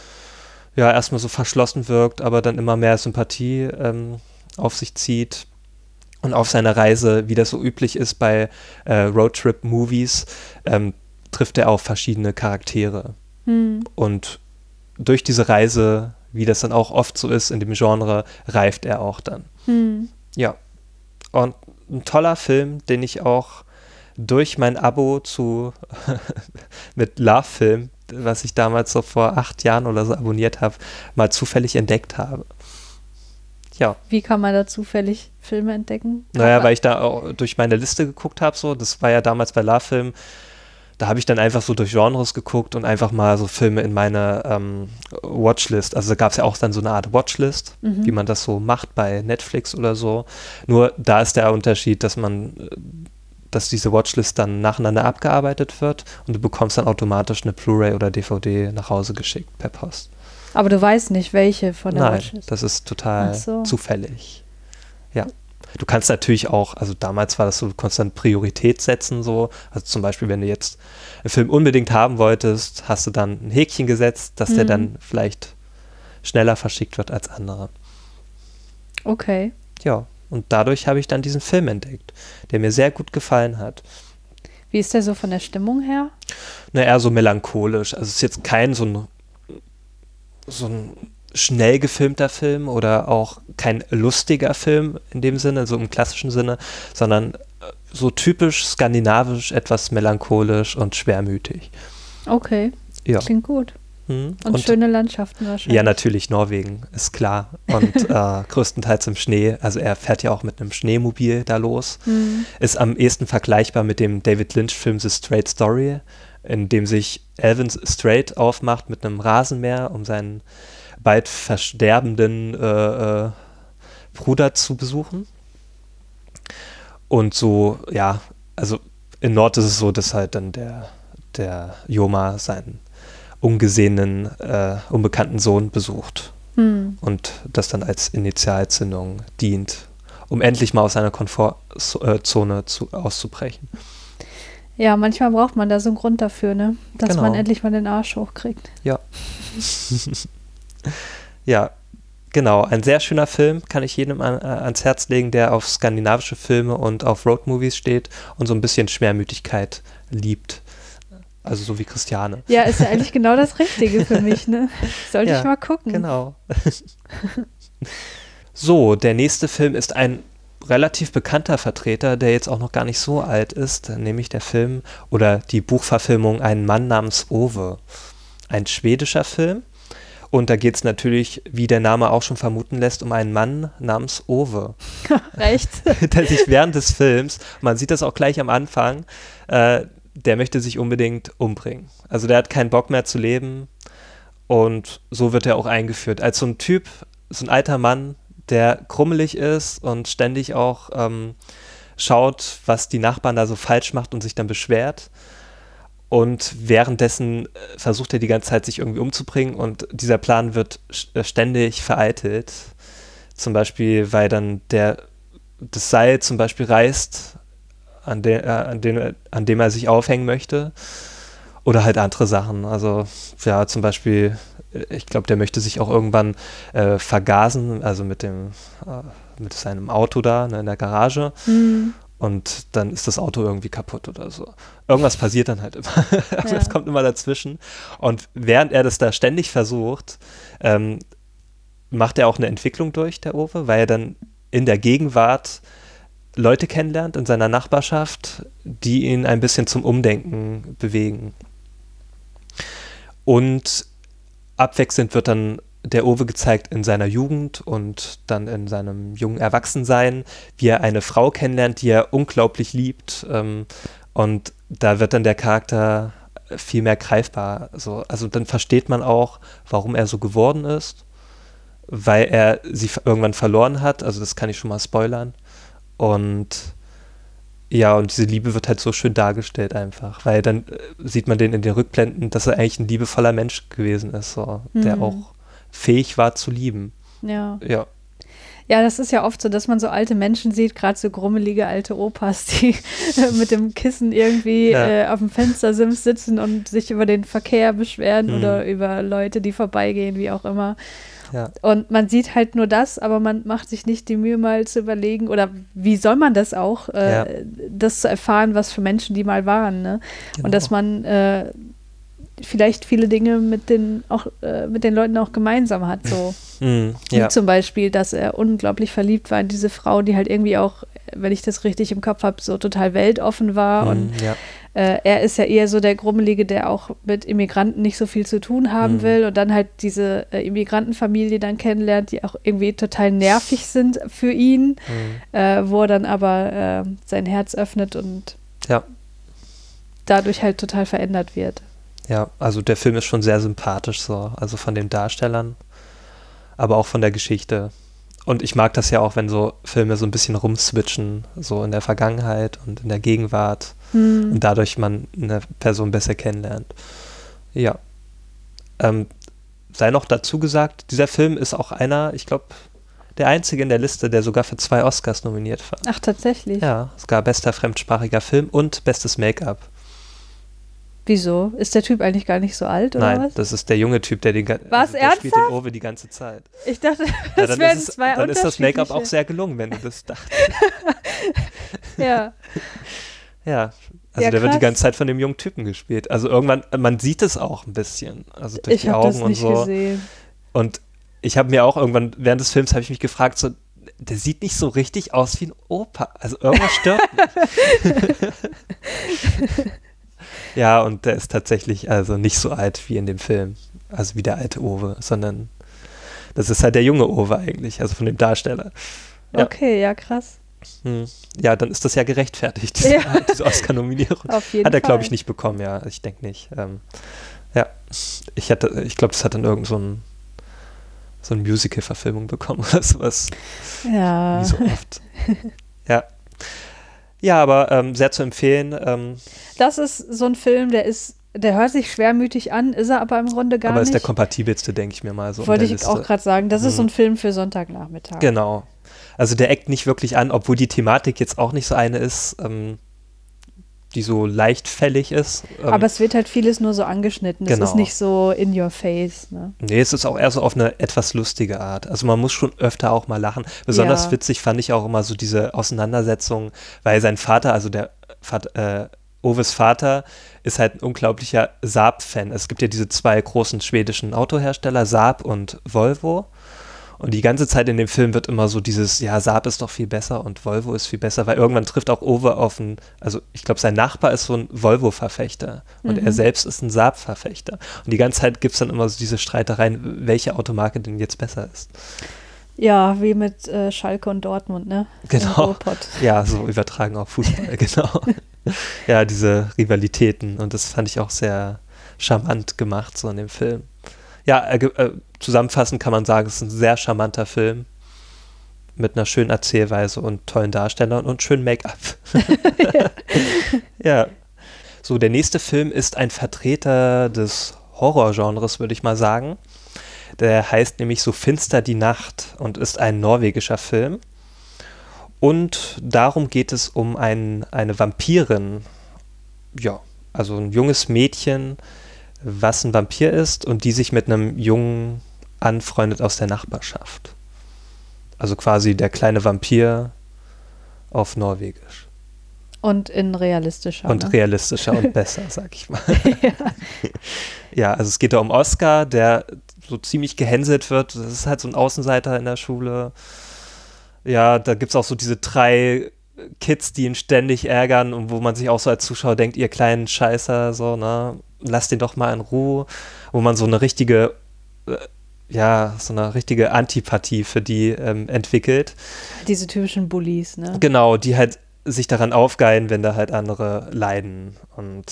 ja, erstmal so verschlossen wirkt, aber dann immer mehr Sympathie ähm, auf sich zieht. Und auf seiner Reise, wie das so üblich ist bei äh, Roadtrip-Movies, ähm, trifft er auf verschiedene Charaktere. Hm. Und durch diese Reise, wie das dann auch oft so ist in dem Genre, reift er auch dann. Hm. Ja. Und ein toller Film, den ich auch durch mein Abo zu mit Love Film, was ich damals so vor acht Jahren oder so abonniert habe, mal zufällig entdeckt habe. Ja. Wie kann man da zufällig Filme entdecken? Naja, Aber- weil ich da auch durch meine Liste geguckt habe, so, das war ja damals bei Love Film, da habe ich dann einfach so durch Genres geguckt und einfach mal so Filme in meine ähm, Watchlist, also da gab es ja auch dann so eine Art Watchlist, Mhm. wie man das so macht bei Netflix oder so, nur da ist der Unterschied, dass man, äh, dass diese Watchlist dann nacheinander abgearbeitet wird und du bekommst dann automatisch eine Blu-ray oder D V D nach Hause geschickt per Post. Aber du weißt nicht, welche von der Nein, Watchlist. das ist total Ach so. zufällig. Ja. Du kannst natürlich auch, also damals war das so, du konntest dann Priorität setzen, so. Also zum Beispiel, wenn du jetzt einen Film unbedingt haben wolltest, hast du dann ein Häkchen gesetzt, dass der Mhm. dann vielleicht schneller verschickt wird als andere. Okay. Ja, und dadurch habe ich dann diesen Film entdeckt, der mir sehr gut gefallen hat. Wie ist der so von der Stimmung her? Na, eher so melancholisch. Also es ist jetzt kein so ein, so ein schnell gefilmter Film oder auch kein lustiger Film in dem Sinne, so im klassischen Sinne, sondern äh, so typisch skandinavisch, etwas melancholisch und schwermütig. Okay. Ja. Klingt gut. Mhm. Und, schöne Landschaften wahrscheinlich. Ja, natürlich, Norwegen, ist klar. Und äh, größtenteils im Schnee. Also er fährt ja auch mit einem Schneemobil da los. Mhm. Ist am ehesten vergleichbar mit dem David Lynch-Film The Straight Story, in dem sich Alvin Straight aufmacht mit einem Rasenmäher, um seinen bald versterbenden äh, äh, Bruder zu besuchen. Und so, ja, also in Nord ist es so, dass halt dann der, der Joma seinen ungesehenen, äh, unbekannten Sohn besucht Hm. und das dann als Initialzündung dient, um endlich mal aus seiner Komfortzone zu, auszubrechen. Ja, manchmal braucht man da so einen Grund dafür, ne? Dass Genau. man endlich mal den Arsch hochkriegt. Ja. Ja, genau. Ein sehr schöner Film, kann ich jedem an, äh, ans Herz legen, der auf skandinavische Filme und auf Roadmovies steht und so ein bisschen Schwermütigkeit liebt. Also so wie Christiane. Ja, ist ja eigentlich genau das Richtige für mich, ne? Sollte Ja, ich mal gucken. Genau. So, der nächste Film ist ein relativ bekannter Vertreter, der jetzt auch noch gar nicht so alt ist, nämlich der Film oder die Buchverfilmung Ein Mann namens Ove. Ein schwedischer Film. Und da geht es natürlich, wie der Name auch schon vermuten lässt, um einen Mann namens Ove. Recht. Der sich während des Films, man sieht das auch gleich am Anfang, äh, der möchte sich unbedingt umbringen. Also der hat keinen Bock mehr zu leben und so wird er auch eingeführt. Als so ein Typ, so ein alter Mann, der krummelig ist und ständig auch ähm, schaut, was die Nachbarn da so falsch macht und sich dann beschwert. Und währenddessen versucht er die ganze Zeit, sich irgendwie umzubringen und dieser Plan wird ständig vereitelt. Zum Beispiel, weil dann der, das Seil zum Beispiel reißt, an, de, äh, an, den, an dem er sich aufhängen möchte. Oder halt andere Sachen. Also ja, zum Beispiel, ich glaube, der möchte sich auch irgendwann äh, vergasen, also mit dem äh, mit seinem Auto da, ne, in der Garage. Mhm. Und dann ist das Auto irgendwie kaputt oder so. Irgendwas passiert dann halt immer. Also es ja. kommt immer dazwischen. Und während er das da ständig versucht, ähm, macht er auch eine Entwicklung durch, der Owe, weil er dann in der Gegenwart Leute kennenlernt in seiner Nachbarschaft, die ihn ein bisschen zum Umdenken bewegen. Und abwechselnd wird dann der Owe gezeigt in seiner Jugend und dann in seinem jungen Erwachsensein, wie er eine Frau kennenlernt, die er unglaublich liebt. Ähm, und da wird dann der Charakter viel mehr greifbar. Also, also dann versteht man auch, warum er so geworden ist, weil er sie irgendwann verloren hat. Also das kann ich schon mal spoilern. Und ja, und diese Liebe wird halt so schön dargestellt einfach, weil dann äh, sieht man den in den Rückblenden, dass er eigentlich ein liebevoller Mensch gewesen ist, so, mhm. der auch fähig war zu lieben. Ja. Ja. Ja, das ist ja oft so, dass man so alte Menschen sieht, gerade so grummelige alte Opas, die mit dem Kissen irgendwie ja. äh, auf dem Fenstersims sitzen und sich über den Verkehr beschweren mhm. oder über Leute, die vorbeigehen, wie auch immer. Ja. Und man sieht halt nur das, aber man macht sich nicht die Mühe, mal zu überlegen, oder wie soll man das auch, äh, ja. das zu erfahren, was für Menschen die mal waren, ne? Genau. Und dass man äh, vielleicht viele Dinge mit den, auch, äh, mit den Leuten auch gemeinsam hat, so. Mhm, ja. Wie zum Beispiel, dass er unglaublich verliebt war in diese Frau, die halt irgendwie auch, wenn ich das richtig im Kopf habe, so total weltoffen war. Mhm, und ja. äh, er ist ja eher so der Grummelige, der auch mit Immigranten nicht so viel zu tun haben mhm. will und dann halt diese äh, Immigrantenfamilie dann kennenlernt, die auch irgendwie total nervig sind für ihn, mhm. äh, wo er dann aber äh, sein Herz öffnet und ja. dadurch halt total verändert wird. Ja, also der Film ist schon sehr sympathisch so, also von den Darstellern, aber auch von der Geschichte. Und ich mag das ja auch, wenn so Filme so ein bisschen rumswitchen, so in der Vergangenheit und in der Gegenwart hm. und dadurch man eine Person besser kennenlernt. Ja. Ähm, sei noch dazu gesagt, dieser Film ist auch einer, ich glaube, der einzige in der Liste, der sogar für zwei Oscars nominiert war. Ach, tatsächlich? Ja, sogar bester fremdsprachiger Film und bestes Make-up. Wieso? Ist der Typ eigentlich gar nicht so alt, oder Nein, was? Nein, das ist der junge Typ, der, den, was, also, der ernsthaft? spielt den Owe die ganze Zeit. Ich dachte, ja, das wären es, zwei Dann ist das Make-up auch sehr gelungen, wenn du das dachtest. ja. Ja, also ja, der wird die ganze Zeit von dem jungen Typen gespielt. Also irgendwann, man sieht es auch ein bisschen, also durch ich die Augen das und nicht so. Gesehen. Und ich habe mir auch irgendwann, während des Films habe ich mich gefragt, so, der sieht nicht so richtig aus wie ein Opa. Also irgendwas stört mich. Ja, und der ist tatsächlich also nicht so alt wie in dem Film, also wie der alte Owe, sondern das ist halt der junge Owe eigentlich, also von dem Darsteller. Ja. Okay, ja, krass. Hm. Ja, dann ist das ja gerechtfertigt, diese, ja. diese Oscar-Nominierung. Auf jeden Hat er, glaube ich, Fall. nicht bekommen, ja, ich denke nicht. Ähm, ja, ich hatte, ich glaube, das hat dann irgend so ein, so ein Musical-Verfilmung bekommen oder sowas. Ja. Wie so oft. Ja. Ja, aber ähm, sehr zu empfehlen. Ähm, das ist so ein Film, der ist, der hört sich schwermütig an, ist er aber im Grunde gar nicht. Aber ist der kompatibelste, denke ich mir mal so. Wollte ich Liste. auch gerade sagen, das hm. ist so ein Film für Sonntagnachmittag. Genau. Also der eckt nicht wirklich an, obwohl die Thematik jetzt auch nicht so eine ist, ähm, die so leichtfällig ist. Ähm, aber es wird halt vieles nur so angeschnitten. Es genau. ist nicht so in your face. Ne? Nee, es ist auch eher so auf eine etwas lustige Art. Also man muss schon öfter auch mal lachen. Besonders ja. witzig fand ich auch immer so diese Auseinandersetzung, weil sein Vater, also der Vater, äh, Owes Vater, ist halt ein unglaublicher Saab-Fan. Es gibt ja diese zwei großen schwedischen Autohersteller, Saab und Volvo. Und die ganze Zeit in dem Film wird immer so dieses, ja, Saab ist doch viel besser und Volvo ist viel besser, weil irgendwann trifft auch Owe auf einen, also ich glaube, sein Nachbar ist so ein Volvo-Verfechter und mhm. er selbst ist ein Saab-Verfechter. Und die ganze Zeit gibt es dann immer so diese Streitereien, welche Automarke denn jetzt besser ist. Ja, wie mit äh, Schalke und Dortmund, ne? Genau. Ja, so übertragen auf Fußball, genau. Ja, diese Rivalitäten und das fand ich auch sehr charmant gemacht, so in dem Film. Ja, äh, äh, zusammenfassend kann man sagen, es ist ein sehr charmanter Film mit einer schönen Erzählweise und tollen Darstellern und schönen Make-up. ja. ja. So, der nächste Film ist ein Vertreter des Horrorgenres, würde ich mal sagen. Der heißt nämlich So finster die Nacht und ist ein norwegischer Film. Und darum geht es um ein, eine Vampirin, ja, also ein junges Mädchen, was ein Vampir ist und die sich mit einem Jungen anfreundet aus der Nachbarschaft. Also quasi der kleine Vampir auf Norwegisch. Und in realistischer. Und ne? realistischer und besser, sag ich mal. ja. Ja, also es geht da um Oscar, der so ziemlich gehänselt wird. Das ist halt so ein Außenseiter in der Schule. Ja, da gibt es auch so diese drei Kids, die ihn ständig ärgern und wo man sich auch so als Zuschauer denkt, ihr kleinen Scheißer, so, ne, lasst den doch mal in Ruhe. Wo man so eine richtige, äh, ja, so eine richtige Antipathie für die ähm, entwickelt. Diese typischen Bullies, ne? Genau, die halt sich daran aufgeilen, wenn da halt andere leiden. Und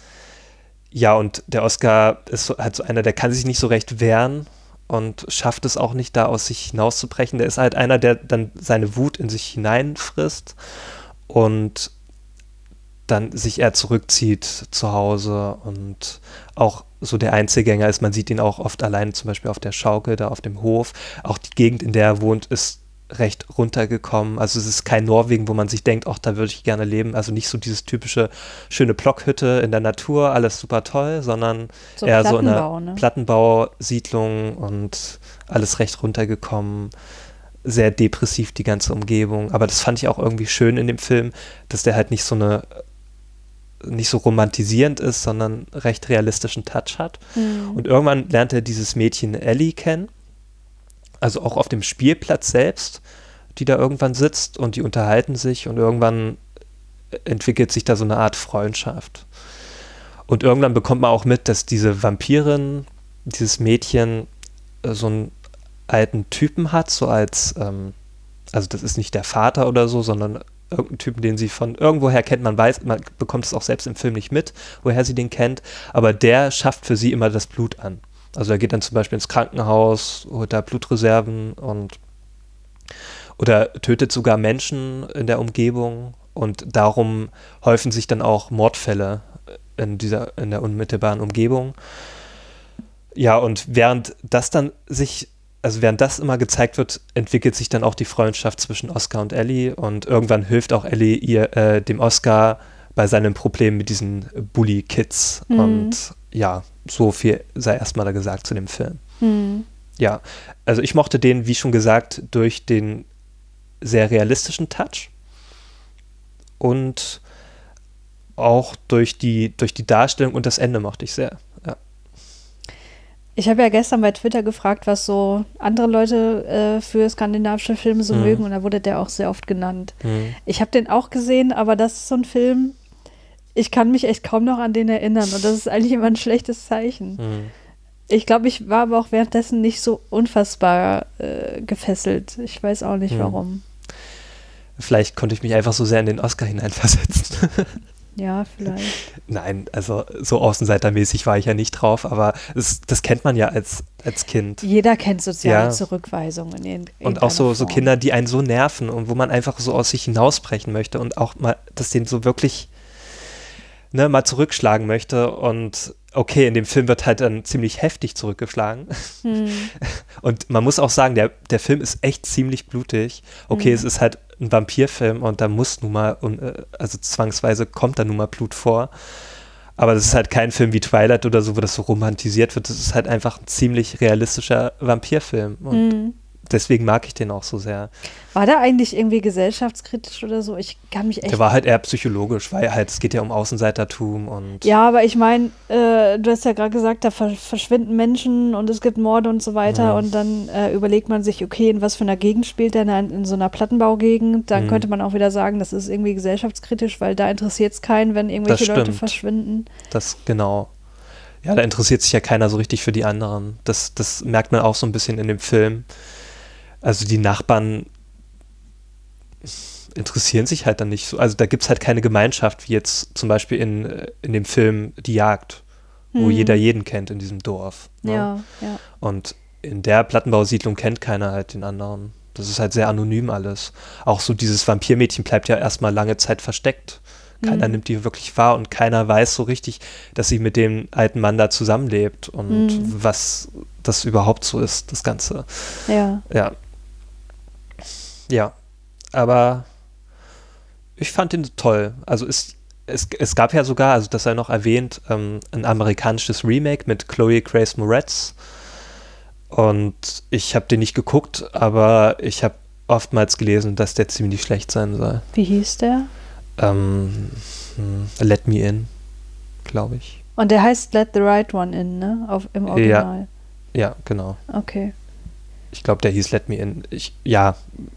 ja, und der Oscar ist so, halt so einer, der kann sich nicht so recht wehren und schafft es auch nicht, da aus sich hinauszubrechen. Der ist halt einer, der dann seine Wut in sich hineinfrisst und dann sich eher zurückzieht zu Hause und auch so der Einzelgänger ist. Man sieht ihn auch oft allein, zum Beispiel auf der Schaukel, da auf dem Hof. Auch die Gegend, in der er wohnt, ist recht runtergekommen. Also es ist kein Norwegen, wo man sich denkt, ach, da würde ich gerne leben. Also nicht so dieses typische schöne Blockhütte in der Natur, alles super toll, sondern So eher so eine ne? Plattenbausiedlung und alles recht runtergekommen. Sehr depressiv, die ganze Umgebung. Aber das fand ich auch irgendwie schön in dem Film, dass der halt nicht so eine nicht so romantisierend ist, sondern recht realistischen Touch hat. Mhm. Und irgendwann lernt er dieses Mädchen Ellie kennen, also auch auf dem Spielplatz selbst, die da irgendwann sitzt und die unterhalten sich und irgendwann entwickelt sich da so eine Art Freundschaft. Und irgendwann bekommt man auch mit, dass diese Vampirin, dieses Mädchen, äh, so einen alten Typen hat, so als, ähm, also das ist nicht der Vater oder so, sondern irgendeinen Typen, den sie von irgendwoher kennt, man weiß, man bekommt es auch selbst im Film nicht mit, woher sie den kennt, aber der schafft für sie immer das Blut an. Also er geht dann zum Beispiel ins Krankenhaus, holt da Blutreserven und oder tötet sogar Menschen in der Umgebung und darum häufen sich dann auch Mordfälle in dieser, in der unmittelbaren Umgebung. Ja, und während das dann sich, also während das immer gezeigt wird, entwickelt sich dann auch die Freundschaft zwischen Oscar und Ellie und irgendwann hilft auch Ellie ihr, äh, dem Oscar bei seinem Problem mit diesen Bully-Kids Mhm. und ja, so viel sei erstmal da gesagt zu dem Film. Mhm. Ja, also ich mochte den, wie schon gesagt, durch den sehr realistischen Touch und auch durch die, durch die Darstellung und das Ende mochte ich sehr. Ja. Ich habe ja gestern bei Twitter gefragt, was so andere Leute äh, für skandinavische Filme so Mhm. mögen und da wurde der auch sehr oft genannt. Mhm. Ich habe den auch gesehen, aber das ist so ein Film, ich kann mich echt kaum noch an den erinnern und das ist eigentlich immer ein schlechtes Zeichen. Mhm. Ich glaube, ich war aber auch währenddessen nicht so unfassbar äh, gefesselt. Ich weiß auch nicht, Mhm. warum. Vielleicht konnte ich mich einfach so sehr in den Oscar hineinversetzen. Ja, vielleicht. Nein, also so außenseitermäßig war ich ja nicht drauf, aber es, das kennt man ja als, als Kind. Jeder kennt soziale Ja. Zurückweisungen. In Und auch so, irgendeiner so Form. Kinder, die einen so nerven und wo man einfach so aus sich hinausbrechen möchte und auch mal, dass den so wirklich ne, mal zurückschlagen möchte. Und okay, in dem Film wird halt dann ziemlich heftig zurückgeschlagen. Hm. Und man muss auch sagen, der, der Film ist echt ziemlich blutig. Okay, Mhm. es ist halt ein Vampirfilm und da muss nun mal, und, äh, also zwangsweise kommt da nun mal Blut vor. Aber das ist halt kein Film wie Twilight oder so, wo das so romantisiert wird. Das ist halt einfach ein ziemlich realistischer Vampirfilm. Und Hm. deswegen mag ich den auch so sehr. War der eigentlich irgendwie gesellschaftskritisch oder so? Ich kann mich echt. Der war halt eher psychologisch, weil halt, es geht ja um Außenseitertum und Ja, aber ich meine, äh, du hast ja gerade gesagt, da ver verschwinden Menschen und es gibt Morde und so weiter Mhm. und dann äh, überlegt man sich, okay, in was für einer Gegend spielt der in, in so einer Plattenbaugegend? Dann Mhm. könnte man auch wieder sagen, das ist irgendwie gesellschaftskritisch, weil da interessiert es keinen, wenn irgendwelche Das Leute stimmt. verschwinden. das genau. Ja, da interessiert sich ja keiner so richtig für die anderen. Das, das merkt man auch so ein bisschen in dem Film. Also die Nachbarn interessieren sich halt dann nicht so. Also da gibt es halt keine Gemeinschaft, wie jetzt zum Beispiel in, äh, in dem Film Die Jagd, wo Hm. jeder jeden kennt in diesem Dorf. Ne? Ja, ja. Und in der Plattenbausiedlung kennt keiner halt den anderen. Das ist halt sehr anonym alles. Auch so dieses Vampirmädchen bleibt ja erstmal lange Zeit versteckt. Keiner Mhm. nimmt die wirklich wahr und keiner weiß so richtig, dass sie mit dem alten Mann da zusammenlebt und Mhm. was das überhaupt so ist, das Ganze. Ja. Ja. Ja. Aber ich fand ihn toll. Also es, es, es gab ja sogar, also das sei noch erwähnt, ähm, ein amerikanisches Remake mit Chloe Grace Moretz. Und ich habe den nicht geguckt, aber ich habe oftmals gelesen, dass der ziemlich schlecht sein soll. Wie hieß der? Ähm, hm, Let Me In, glaube ich. Und der heißt Let the Right One In, ne? Auf, im Original. Ja, genau. Okay. Ich glaube, der hieß Let Me In. Ich, ja,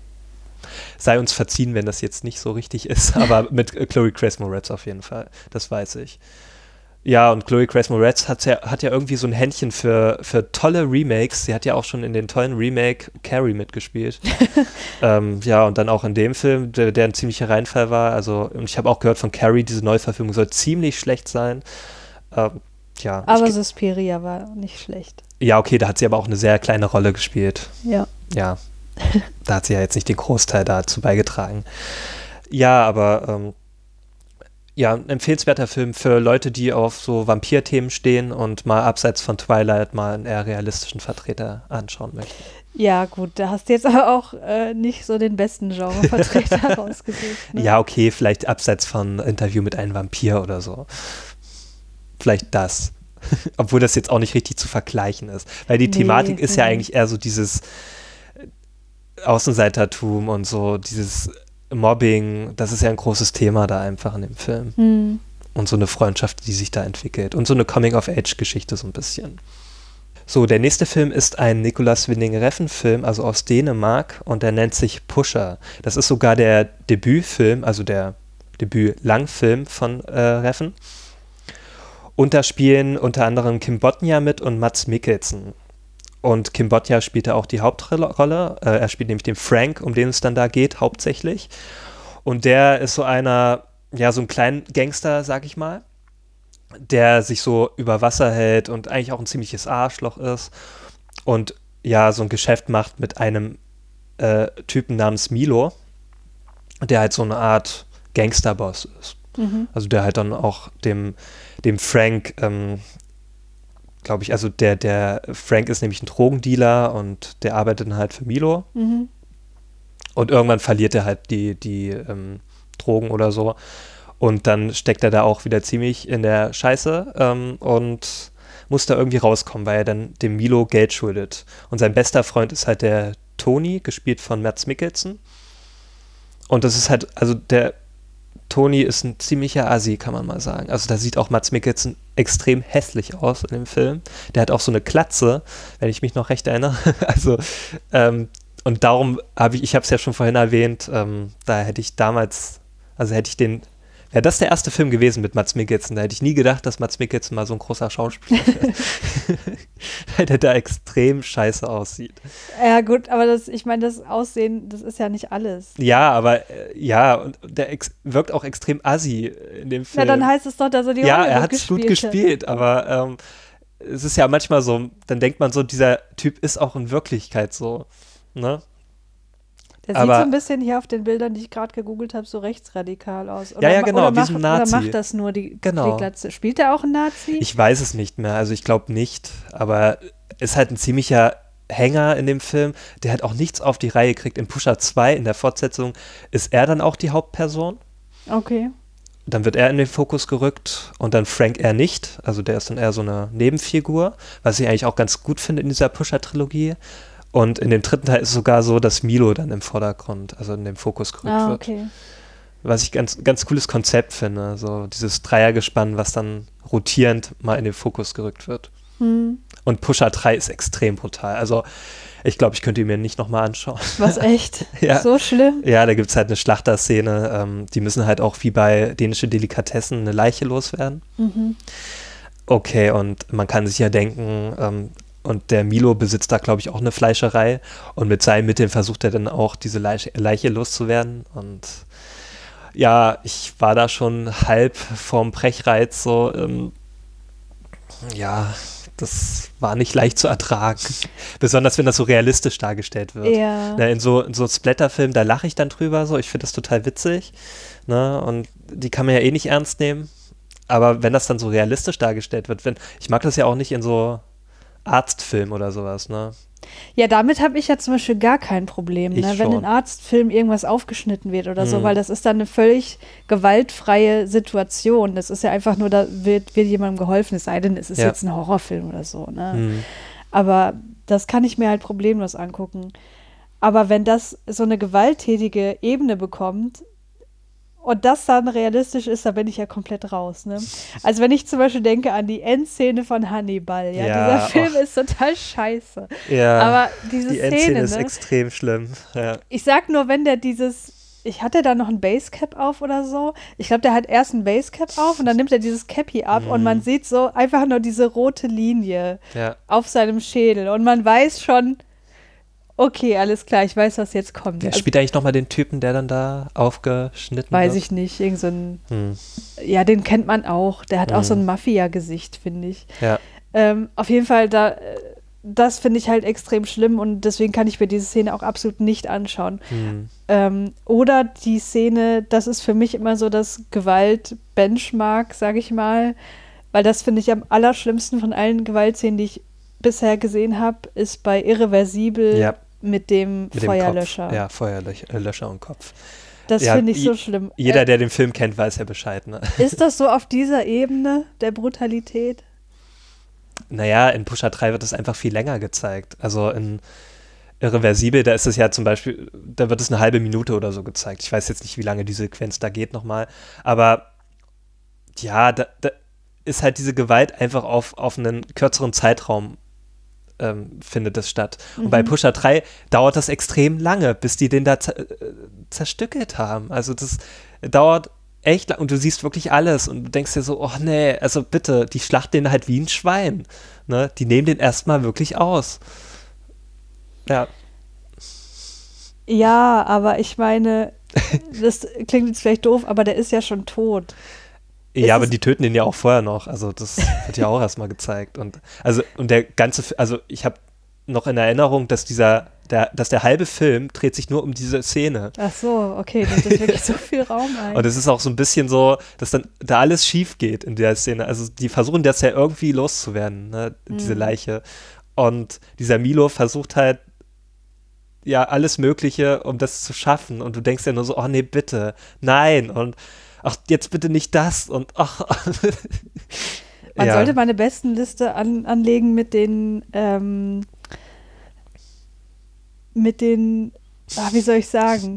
sei uns verziehen, wenn das jetzt nicht so richtig ist, aber mit äh, Chloe Grace Moretz auf jeden Fall. Das weiß ich. Ja, und Chloe Grace Moretz hat ja, hat ja irgendwie so ein Händchen für, für tolle Remakes. Sie hat ja auch schon in den tollen Remake Carrie mitgespielt. ähm, ja, und dann auch in dem Film, der, der ein ziemlicher Reinfall war. Also, und ich habe auch gehört von Carrie, diese Neuverfilmung soll ziemlich schlecht sein. Ähm, ja, Aber ich, Suspiria war nicht schlecht. ja, okay, da hat sie aber auch eine sehr kleine Rolle gespielt. Ja. Ja, da hat sie ja jetzt nicht den Großteil dazu beigetragen. Ja, aber ähm, ja, ein empfehlenswerter Film für Leute, die auf so Vampir-Themen stehen und mal abseits von Twilight mal einen eher realistischen Vertreter anschauen möchten. Ja, gut, da hast du jetzt aber auch äh, nicht so den besten Genrevertreter rausgesucht. Ne? Ja, okay, vielleicht abseits von Interview mit einem Vampir oder so. Vielleicht das. Obwohl das jetzt auch nicht richtig zu vergleichen ist. Weil die Nee, Thematik ist ja nee. eigentlich eher so dieses Außenseitertum und so dieses Mobbing, das ist ja ein großes Thema da einfach in dem Film. Hm. Und so eine Freundschaft, die sich da entwickelt. Und so eine Coming-of-Age-Geschichte so ein bisschen. So, der nächste Film ist ein Nicolas Winding Refn-Film, also aus Dänemark, und der nennt sich Pusher. Das ist sogar der Debütfilm, also der Debüt-Langfilm von äh, Refn. Und da spielen unter anderem Kim Bodnia mit und Mads Mikkelsen. Und Kim Bodnia spielt da auch die Hauptrolle. Äh, er spielt nämlich den Frank, um den es dann da geht, hauptsächlich. Und der ist so einer, ja, so ein kleiner Gangster, sag ich mal, der sich so über Wasser hält und eigentlich auch ein ziemliches Arschloch ist. Und ja, so ein Geschäft macht mit einem äh, Typen namens Milo, der halt so eine Art Gangsterboss ist. Mhm. Also der halt dann auch dem, dem Frank, ähm, glaube ich, also der, der Frank ist nämlich ein Drogendealer und der arbeitet dann halt für Milo. Mhm. Und irgendwann verliert er halt die, die ähm, Drogen oder so. Und dann steckt er da auch wieder ziemlich in der Scheiße ähm, und muss da irgendwie rauskommen, weil er dann dem Milo Geld schuldet. Und sein bester Freund ist halt der Tony, gespielt von Mads Mikkelsen. Und das ist halt, also der Tony ist ein ziemlicher Assi, kann man mal sagen. Also da sieht auch Mads Mikkelsen extrem hässlich aus in dem Film. Der hat auch so eine Glatze, wenn ich mich noch recht erinnere. Also ähm, und darum habe ich, ich habe es ja schon vorhin erwähnt, ähm, da hätte ich damals, also hätte ich den, wäre das der erste Film gewesen mit Mads Mikkelsen, da hätte ich nie gedacht, dass Mads Mikkelsen mal so ein großer Schauspieler ist. Weil der da extrem scheiße aussieht. Ja, gut, aber das, ich meine, das Aussehen, das ist ja nicht alles. Ja, aber äh, ja, und der ex- wirkt auch extrem assi in dem Film. Na, dann heißt es doch, dass er die Ja, Rolle er gut hat es gut gespielt hat. gespielt, aber ähm, es ist ja manchmal so, dann denkt man so, dieser Typ ist auch in Wirklichkeit so, ne? Der aber- sieht so ein bisschen hier auf den Bildern, die ich gerade gegoogelt habe, so rechtsradikal aus. Oder Ja, ja, ma- genau, oder wie macht, so ein Nazi. Oder macht das nur die, Genau. die Glatze? Spielt er auch einen Nazi? Ich weiß es nicht mehr, also ich glaube nicht, aber ist halt ein ziemlicher Hänger in dem Film, der hat auch nichts auf die Reihe gekriegt. In Pusher zwei, in der Fortsetzung, ist er dann auch die Hauptperson. Okay. Dann wird er in den Fokus gerückt und dann Frank eher nicht. Also der ist dann eher so eine Nebenfigur, was ich eigentlich auch ganz gut finde in dieser Pusher-Trilogie. Und in dem dritten Teil ist es sogar so, dass Milo dann im Vordergrund, also in den Fokus gerückt Ah, wird. okay. Was ich ganz, ganz cooles Konzept finde, so dieses Dreiergespann, was dann rotierend mal in den Fokus gerückt wird. Hm. Und Pusher drei ist extrem brutal. Also ich glaube, ich könnte ihn mir nicht nochmal anschauen. Was, echt? Ja. So schlimm? Ja, da gibt es halt eine Schlachterszene. Ähm, die müssen halt auch wie bei dänische Delikatessen eine Leiche loswerden. Mhm. Okay, und man kann sich ja denken, ähm, und der Milo besitzt da, glaube ich, auch eine Fleischerei. Und mit seinen Mitteln versucht er dann auch, diese Leiche, Leiche loszuwerden. Und ja, ich war da schon halb vorm Brechreiz so, ähm, ja, das war nicht leicht zu ertragen. Besonders, wenn das so realistisch dargestellt wird. Ja. Ne, in so, in so Splatter-Filmen, da lache ich dann drüber so. Ich finde das total witzig. Ne? Und die kann man ja eh nicht ernst nehmen. Aber wenn das dann so realistisch dargestellt wird, wenn, ich mag das ja auch nicht in so Arztfilmen oder sowas, ne? Ja, damit habe ich ja zum Beispiel gar kein Problem, ne? Ich Wenn schon. in Arztfilmen irgendwas aufgeschnitten wird oder so, Mhm. weil das ist dann eine völlig gewaltfreie Situation. Das ist ja einfach nur, da wird, wird jemandem geholfen, es sei denn, es ist Ja. jetzt ein Horrorfilm oder so, ne? Mhm. Aber das kann ich mir halt problemlos angucken. Aber wenn das so eine gewalttätige Ebene bekommt und das dann realistisch ist, da bin ich ja komplett raus, ne? Also wenn ich zum Beispiel denke an die Endszene von Hannibal, ja, Ja, dieser Film och. ist total scheiße. Ja, Aber diese die Endszene Szene, ist ne? extrem schlimm. Ja. Ich sag nur, wenn der dieses, ich hatte da noch ein Basecap auf oder so. Ich glaube, der hat erst ein Basecap auf und dann nimmt er dieses Cappy ab Mhm. und man sieht so einfach nur diese rote Linie Ja. auf seinem Schädel und man weiß schon, okay, alles klar, ich weiß, was jetzt kommt. Der Also, spielt eigentlich nochmal den Typen, der dann da aufgeschnitten weiß wird. ich nicht, irgend so ein, Hm. ja, den kennt man auch. Der hat auch Mhm. so ein Mafia-Gesicht, finde ich. Ja. Ähm, auf jeden Fall, da, äh, das finde ich halt extrem schlimm und deswegen kann ich mir diese Szene auch absolut nicht anschauen. Hm. Ähm, oder die Szene, das ist für mich immer so das Gewalt-Benchmark, sage ich mal, weil das finde ich am allerschlimmsten von allen Gewaltszenen, die ich bisher gesehen habe, ist bei Irreversibel Ja. mit dem Mit dem Feuerlöscher. Kopf. Ja, Feuerlöscher Löscher und Kopf. Das Ja, finde ich so je- schlimm. Jeder, Äh, der den Film kennt, weiß ja Bescheid. Ne? ist das so auf dieser Ebene der Brutalität? Naja, in Pusher drei wird es einfach viel länger gezeigt. Also in Irreversibel, da ist es ja zum Beispiel, da wird es eine halbe Minute oder so gezeigt. Ich weiß jetzt nicht, wie lange die Sequenz da geht nochmal. Aber ja, da, da ist halt diese Gewalt einfach auf, auf einen kürzeren Zeitraum ähm, findet es statt. Und bei Mhm. Pusher drei dauert das extrem lange, bis die den da zer äh, zerstückelt haben. Also das dauert echt lang und du siehst wirklich alles und du denkst dir so, oh nee, also bitte, die schlachten den halt wie ein Schwein. Ne? Die nehmen den erstmal wirklich aus. Ja. Ja, aber ich meine, das klingt jetzt vielleicht doof, aber der ist ja schon tot. Ist Ja, aber es- die töten den ja auch vorher noch. Also das wird ja auch erstmal gezeigt. Und also und der ganze, Fi- also ich habe noch in Erinnerung, dass dieser, der, dass der halbe Film dreht sich nur um diese Szene. Ach so, okay, das ist wirklich so viel Raum ein. Und es ist auch so ein bisschen so, dass dann da alles schief geht in der Szene. Also die versuchen das ja irgendwie loszuwerden, ne, diese Mhm. Leiche. Und dieser Milo versucht halt ja alles Mögliche, um das zu schaffen. Und du denkst ja nur so, oh nee, bitte, nein. Und ach, jetzt bitte nicht das. Und ach. Man ja. sollte mal eine Bestenliste an, anlegen mit den, ähm, mit den, ah, wie soll ich sagen,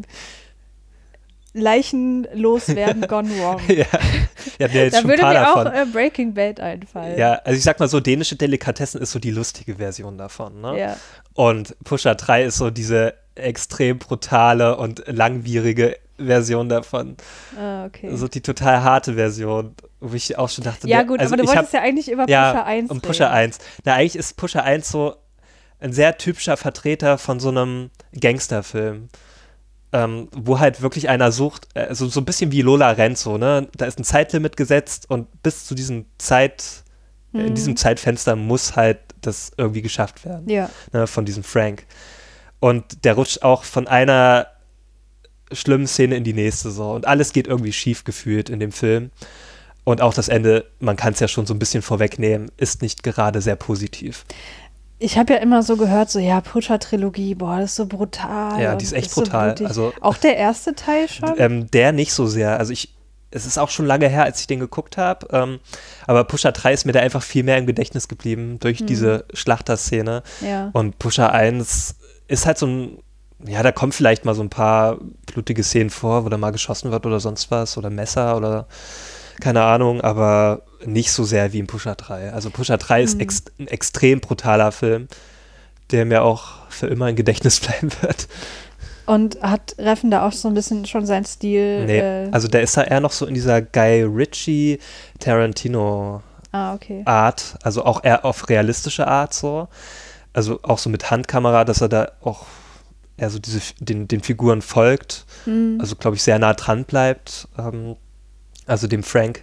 Leichen loswerden gone wrong. ja, ja, der ist Da schon ein würde paar mir davon. auch äh, Breaking Bad einfallen. Ja, also ich sag mal so, dänische Delikatessen ist so die lustige Version davon, ne? Ja. Und Pusher drei ist so diese extrem brutale und langwierige Version davon. Ah, okay. So die total harte Version, wo ich auch schon dachte, ja der- gut, also aber du ich wolltest hab, ja eigentlich über ja, Pusher eins um Pusher reden. eins. Na, eigentlich ist Pusher eins so ein sehr typischer Vertreter von so einem Gangsterfilm. Ähm, wo halt wirklich einer sucht, äh, so, so ein bisschen wie Lola Renzo, ne? Da ist ein Zeitlimit gesetzt und bis zu diesem Zeit, äh, in Mhm. diesem Zeitfenster muss halt das irgendwie geschafft werden, Ja. ne? Von diesem Frank. Und der rutscht auch von einer schlimmen Szene in die nächste so und alles geht irgendwie schief gefühlt in dem Film. Und auch das Ende, man kann es ja schon so ein bisschen vorwegnehmen, ist nicht gerade sehr positiv. Ich habe ja immer so gehört, so ja, Pusher-Trilogie, boah, das ist so brutal. Ja, und die ist echt so brutal. blutig. Also Auch der erste Teil schon? Ähm, der nicht so sehr. Also ich, es ist auch schon lange her, als ich den geguckt habe. Ähm, aber Pusher drei ist mir da einfach viel mehr im Gedächtnis geblieben durch Hm. diese Schlachterszene. Ja. Und Pusher eins ist halt so ein, ja, da kommen vielleicht mal so ein paar blutige Szenen vor, wo da mal geschossen wird oder sonst was oder Messer oder keine Ahnung, aber nicht so sehr wie in Pusher drei. Also Pusher drei ist Hm. ex ein extrem brutaler Film, der mir auch für immer im Gedächtnis bleiben wird. Und hat Reffen da auch so ein bisschen schon seinen Stil? Nee, Äh, also der ist da eher noch so in dieser Guy Ritchie Tarantino ah, okay. Art, also auch eher auf realistische Art so. Also auch so mit Handkamera, dass er da auch eher so diese, den, den Figuren folgt, Hm. also glaube ich sehr nah dran bleibt, ähm, also dem Frank.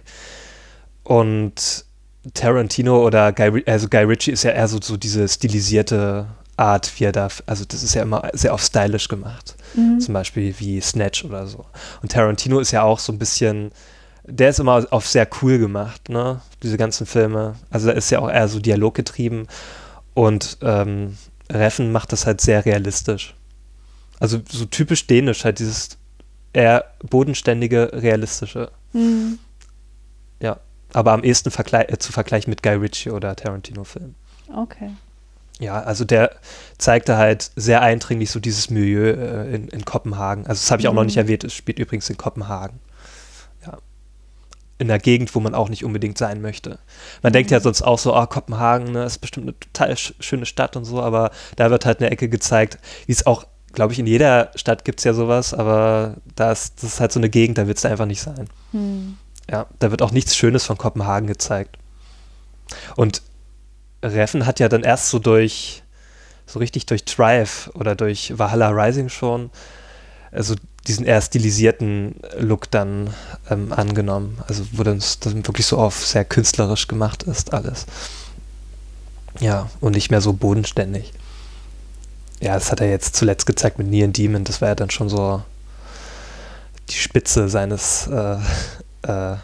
Und Tarantino oder Guy, Ri- also Guy Ritchie ist ja eher so, so diese stilisierte Art, wie er da, also das ist ja immer sehr auf stylisch gemacht. Mhm. Zum Beispiel wie Snatch oder so. Und Tarantino ist ja auch so ein bisschen der ist immer auf sehr cool gemacht, ne? Diese ganzen Filme. Also da ist ja auch eher so dialoggetrieben und ähm, Refn macht das halt sehr realistisch. Also so typisch dänisch, halt dieses eher bodenständige, realistische. Mhm. Ja, aber am ehesten vergle- äh, zu vergleichen mit Guy Ritchie oder Tarantino-Filmen. Okay. Ja, also der zeigte halt sehr eindringlich so dieses Milieu äh, in, in Kopenhagen. Also das habe ich auch Mhm. noch nicht erwähnt, es spielt übrigens in Kopenhagen. Ja. In der Gegend, wo man auch nicht unbedingt sein möchte. Man Mhm. denkt ja sonst auch so, ah, Kopenhagen, ne, ist bestimmt eine total sch- schöne Stadt und so, aber da wird halt eine Ecke gezeigt, wie es auch, glaube ich, in jeder Stadt gibt es ja sowas, aber da ist, das ist halt so eine Gegend, da willst du einfach nicht sein. Mhm. Ja, da wird auch nichts Schönes von Kopenhagen gezeigt. Und Refn hat ja dann erst so durch, so richtig durch Drive oder durch Valhalla Rising schon, also diesen eher stilisierten Look dann ähm, angenommen. Also wo dann das wirklich so auf sehr künstlerisch gemacht ist alles. Ja, und nicht mehr so bodenständig. Ja, das hat er jetzt zuletzt gezeigt mit Neon Demon, das war ja dann schon so die Spitze seines äh, äh,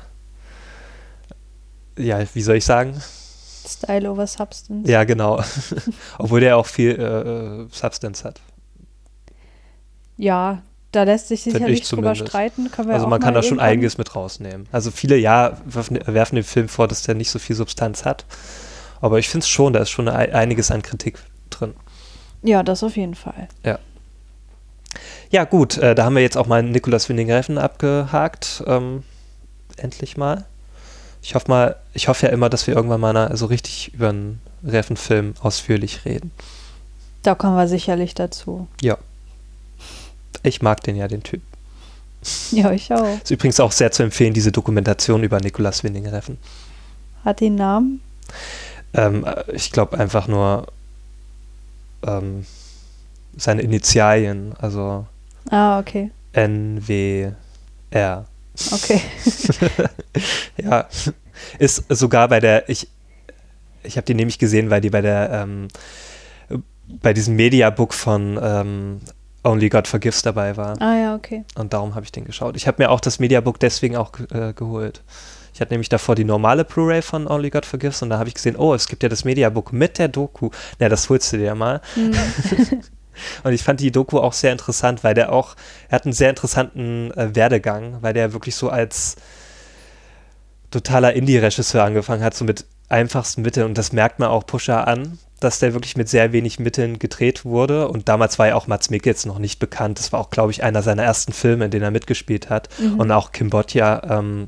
ja, wie soll ich sagen? Style over Substance. Ja, genau. Obwohl der auch viel äh, Substance hat. Ja, da lässt sich Find sicherlich ich drüber zumindest. streiten. Können wir Also auch man kann mal da schon irgendwann- einiges mit rausnehmen. Also viele, ja, werfen, werfen dem Film vor, dass der nicht so viel Substanz hat. Aber ich finde es schon, da ist schon ein- einiges an Kritik drin. Ja, das auf jeden Fall. Ja gut, äh, da haben wir jetzt auch mal Nicolas Winding Refn abgehakt. Ähm, endlich mal. Ich hoffe mal, ich hoffe ja immer, dass wir irgendwann mal na, so richtig über einen Refn-Film ausführlich reden. Da kommen wir sicherlich dazu. Ja. Ich mag den ja, den Typ. Ja, ich auch. Ist übrigens auch sehr zu empfehlen, diese Dokumentation über Nicolas Winding Refn. Hat die einen Namen? Ähm, äh, ich glaube einfach nur ähm, seine Initialien, also Ah, okay. N W R. Okay. Ja, ist sogar bei der, ich, ich habe die nämlich gesehen, weil die bei der, ähm, bei diesem Mediabook von ähm, Only God Forgives dabei war. Ah ja, okay. Und darum habe ich den geschaut. Ich habe mir auch das Mediabook deswegen auch äh, geholt. Ich hatte nämlich davor die normale Blu-ray von Only God Forgives und da habe ich gesehen, oh, es gibt ja das Mediabook mit der Doku. Na, das holst du dir mal. Hm. Und ich fand die Doku auch sehr interessant, weil der auch, er hat einen sehr interessanten äh, Werdegang, weil der wirklich so als totaler Indie-Regisseur angefangen hat, so mit einfachsten Mitteln. Und das merkt man auch Pusher an, dass der wirklich mit sehr wenig Mitteln gedreht wurde. Und damals war ja auch Mads Mikkelsen noch nicht bekannt. Das war auch, glaube ich, einer seiner ersten Filme, in denen er mitgespielt hat. Mhm. Und auch Kim Bodnia ähm,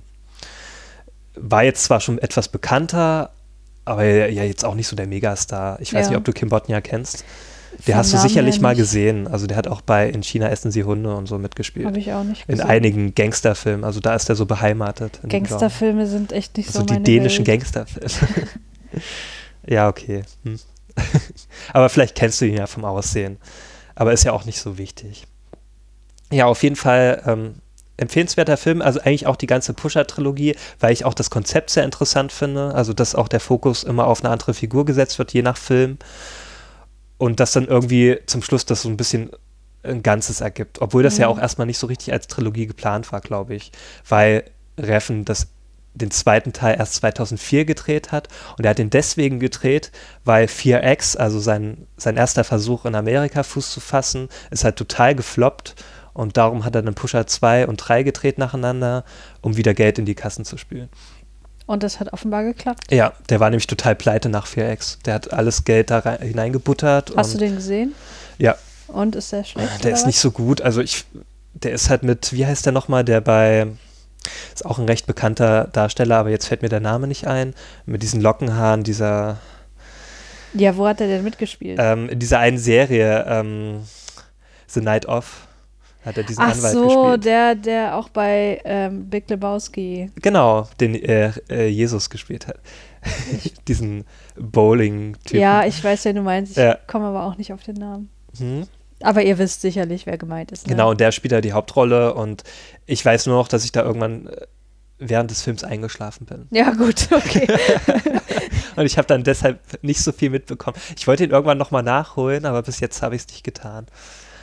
war jetzt zwar schon etwas bekannter, aber ja jetzt auch nicht so der Megastar. Ich weiß Ja. nicht, ob du Kim Bodnia kennst. Vom Der hast du Namen sicherlich her mal nicht. gesehen. Also der hat auch bei In China essen sie Hunde und so mitgespielt. Habe ich auch nicht In gesehen. einigen Gangsterfilmen. Also da ist er so beheimatet. in dem Genre. Gangsterfilme sind echt nicht Also so die meine dänischen Welt. Gangsterfilme. Ja, okay. Hm. Aber vielleicht kennst du ihn ja vom Aussehen. Aber ist ja auch nicht so wichtig. Ja, auf jeden Fall ähm, empfehlenswerter Film. Also eigentlich auch die ganze Pusher-Trilogie, weil ich auch das Konzept sehr interessant finde. Also dass auch der Fokus immer auf eine andere Figur gesetzt wird, je nach Film. Und dass dann irgendwie zum Schluss das so ein bisschen ein Ganzes ergibt. Obwohl das Mhm. ja auch erstmal nicht so richtig als Trilogie geplant war, glaube ich. Weil Refn das den zweiten Teil erst zweitausendvier gedreht hat und er hat den deswegen gedreht, weil vier X, also sein, sein erster Versuch in Amerika Fuß zu fassen, ist halt total gefloppt und darum hat er dann Pusher zwei und drei gedreht nacheinander, um wieder Geld in die Kassen zu spülen. Und das hat offenbar geklappt. Ja, der war nämlich total pleite nach vier X. Der hat alles Geld da rein, hineingebuttert. Hast du und den gesehen? Ja. Und ist der schlecht? Der oder ist nicht was? so gut. Also ich, der ist halt mit, wie heißt der nochmal, der bei, ist auch ein recht bekannter Darsteller, aber jetzt fällt mir der Name nicht ein, mit diesen Lockenhaaren, dieser, Ja, wo hat er denn mitgespielt? ähm, in dieser einen Serie, ähm, The Night Of, hat er diesen Ach Anwalt so, gespielt. der, der auch bei ähm, Big Lebowski. Genau, den äh, äh, Jesus gespielt hat. Diesen Bowling-Typen. Ja, ich weiß, wen du meinst. Ich Ja. komme aber auch nicht auf den Namen. Hm? Aber ihr wisst sicherlich, wer gemeint ist. Ne? Genau, und der spielt da die Hauptrolle und ich weiß nur noch, dass ich da irgendwann äh, während des Films eingeschlafen bin. Ja, gut, okay. Und ich habe dann deshalb nicht so viel mitbekommen. Ich wollte ihn irgendwann nochmal nachholen, aber bis jetzt habe ich es nicht getan.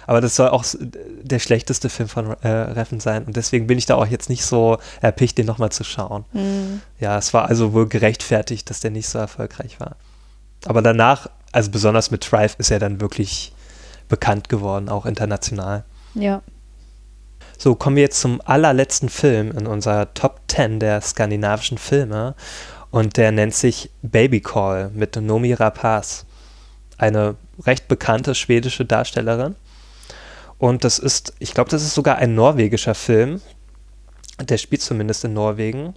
Aber das soll auch s- der schlechteste Film von äh, Refn sein und deswegen bin ich da auch jetzt nicht so erpicht, den nochmal zu schauen. Mhm. Ja, es war also wohl gerechtfertigt, dass der nicht so erfolgreich war. Aber danach, also besonders mit Drive, ist er dann wirklich bekannt geworden, auch international. Ja. So, kommen wir jetzt zum allerletzten Film in unserer Top zehn der skandinavischen Filme und der nennt sich Baby Call mit Noomi Rapace, eine recht bekannte schwedische Darstellerin. Und das ist, ich glaube, das ist sogar ein norwegischer Film, der spielt zumindest in Norwegen.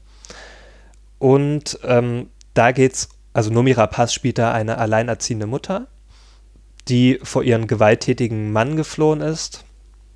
Und ähm, da geht's, also Noomi Rapace spielt da eine alleinerziehende Mutter, die vor ihren gewalttätigen Mann geflohen ist.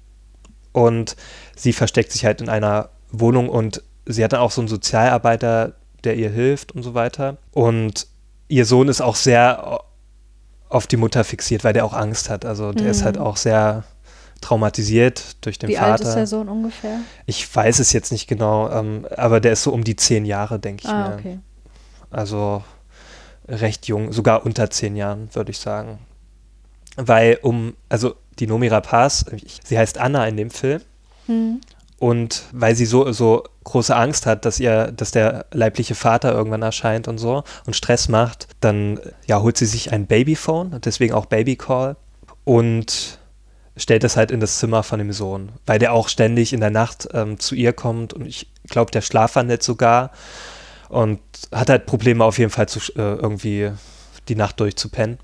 Und sie versteckt sich halt in einer Wohnung und sie hat dann auch so einen Sozialarbeiter, der ihr hilft und so weiter. Und ihr Sohn ist auch sehr auf die Mutter fixiert, weil der auch Angst hat. Also der Mhm. ist halt auch sehr traumatisiert durch den Wie Vater. alt ist der Sohn ungefähr? Ich weiß es jetzt nicht genau, ähm, aber der ist so um die zehn Jahre, denke ich Ah, mir. okay. Also recht jung, sogar unter zehn Jahren, würde ich sagen. Weil um, also die Noomi Rapace, ich- sie heißt Anna in dem Film Mhm. und weil sie so, so große Angst hat, dass ihr, dass der leibliche Vater irgendwann erscheint und so und Stress macht, dann ja, holt sie sich ein Babyphone, deswegen auch Baby Call und stellt es halt in das Zimmer von dem Sohn, weil der auch ständig in der Nacht ähm, zu ihr kommt und ich glaube, der schlafwandelt sogar und hat halt Probleme auf jeden Fall zu, sch- äh, irgendwie die Nacht durchzupennen.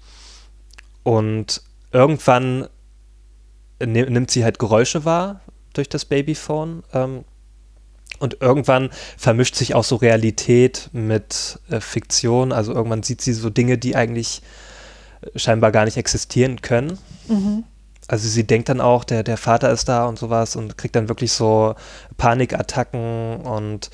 Und irgendwann ne- nimmt sie halt Geräusche wahr durch das Babyphone ähm, und irgendwann vermischt sich auch so Realität mit äh, Fiktion, also irgendwann sieht sie so Dinge, die eigentlich äh, scheinbar gar nicht existieren können. Mhm. Also sie denkt dann auch, der, der Vater ist da und sowas und kriegt dann wirklich so Panikattacken und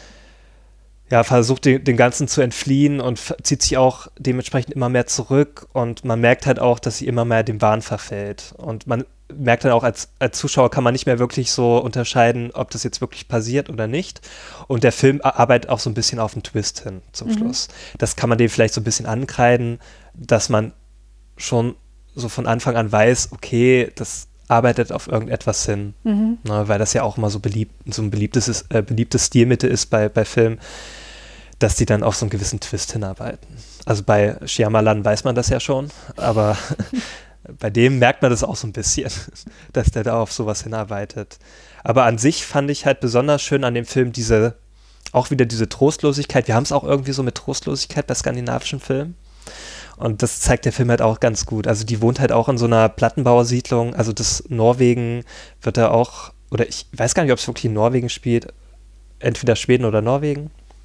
ja, versucht den, den Ganzen zu entfliehen und f- zieht sich auch dementsprechend immer mehr zurück und man merkt halt auch, dass sie immer mehr dem Wahn verfällt und man merkt dann auch als, als Zuschauer kann man nicht mehr wirklich so unterscheiden, ob das jetzt wirklich passiert oder nicht und der Film a- arbeitet auch so ein bisschen auf den Twist hin zum Mhm. Schluss. Das kann man dem vielleicht so ein bisschen ankreiden, dass man schon so von Anfang an weiß, okay, das arbeitet auf irgendetwas hin, Mhm. ne, weil das ja auch immer so beliebt, so ein beliebtes, ist- äh, beliebtes Stilmittel ist bei, bei Filmen, dass die dann auf so einen gewissen Twist hinarbeiten. Also bei Shyamalan weiß man das ja schon, aber bei dem merkt man das auch so ein bisschen, dass der da auf sowas hinarbeitet. Aber an sich fand ich halt besonders schön an dem Film diese, auch wieder diese Trostlosigkeit. Wir haben es auch irgendwie so mit Trostlosigkeit bei skandinavischen Filmen. Und das zeigt der Film halt auch ganz gut. Also die wohnt halt auch in so einer Plattenbausiedlung. Also das Norwegen wird da auch, oder ich weiß gar nicht, ob es wirklich in Norwegen spielt. Entweder Schweden oder Norwegen.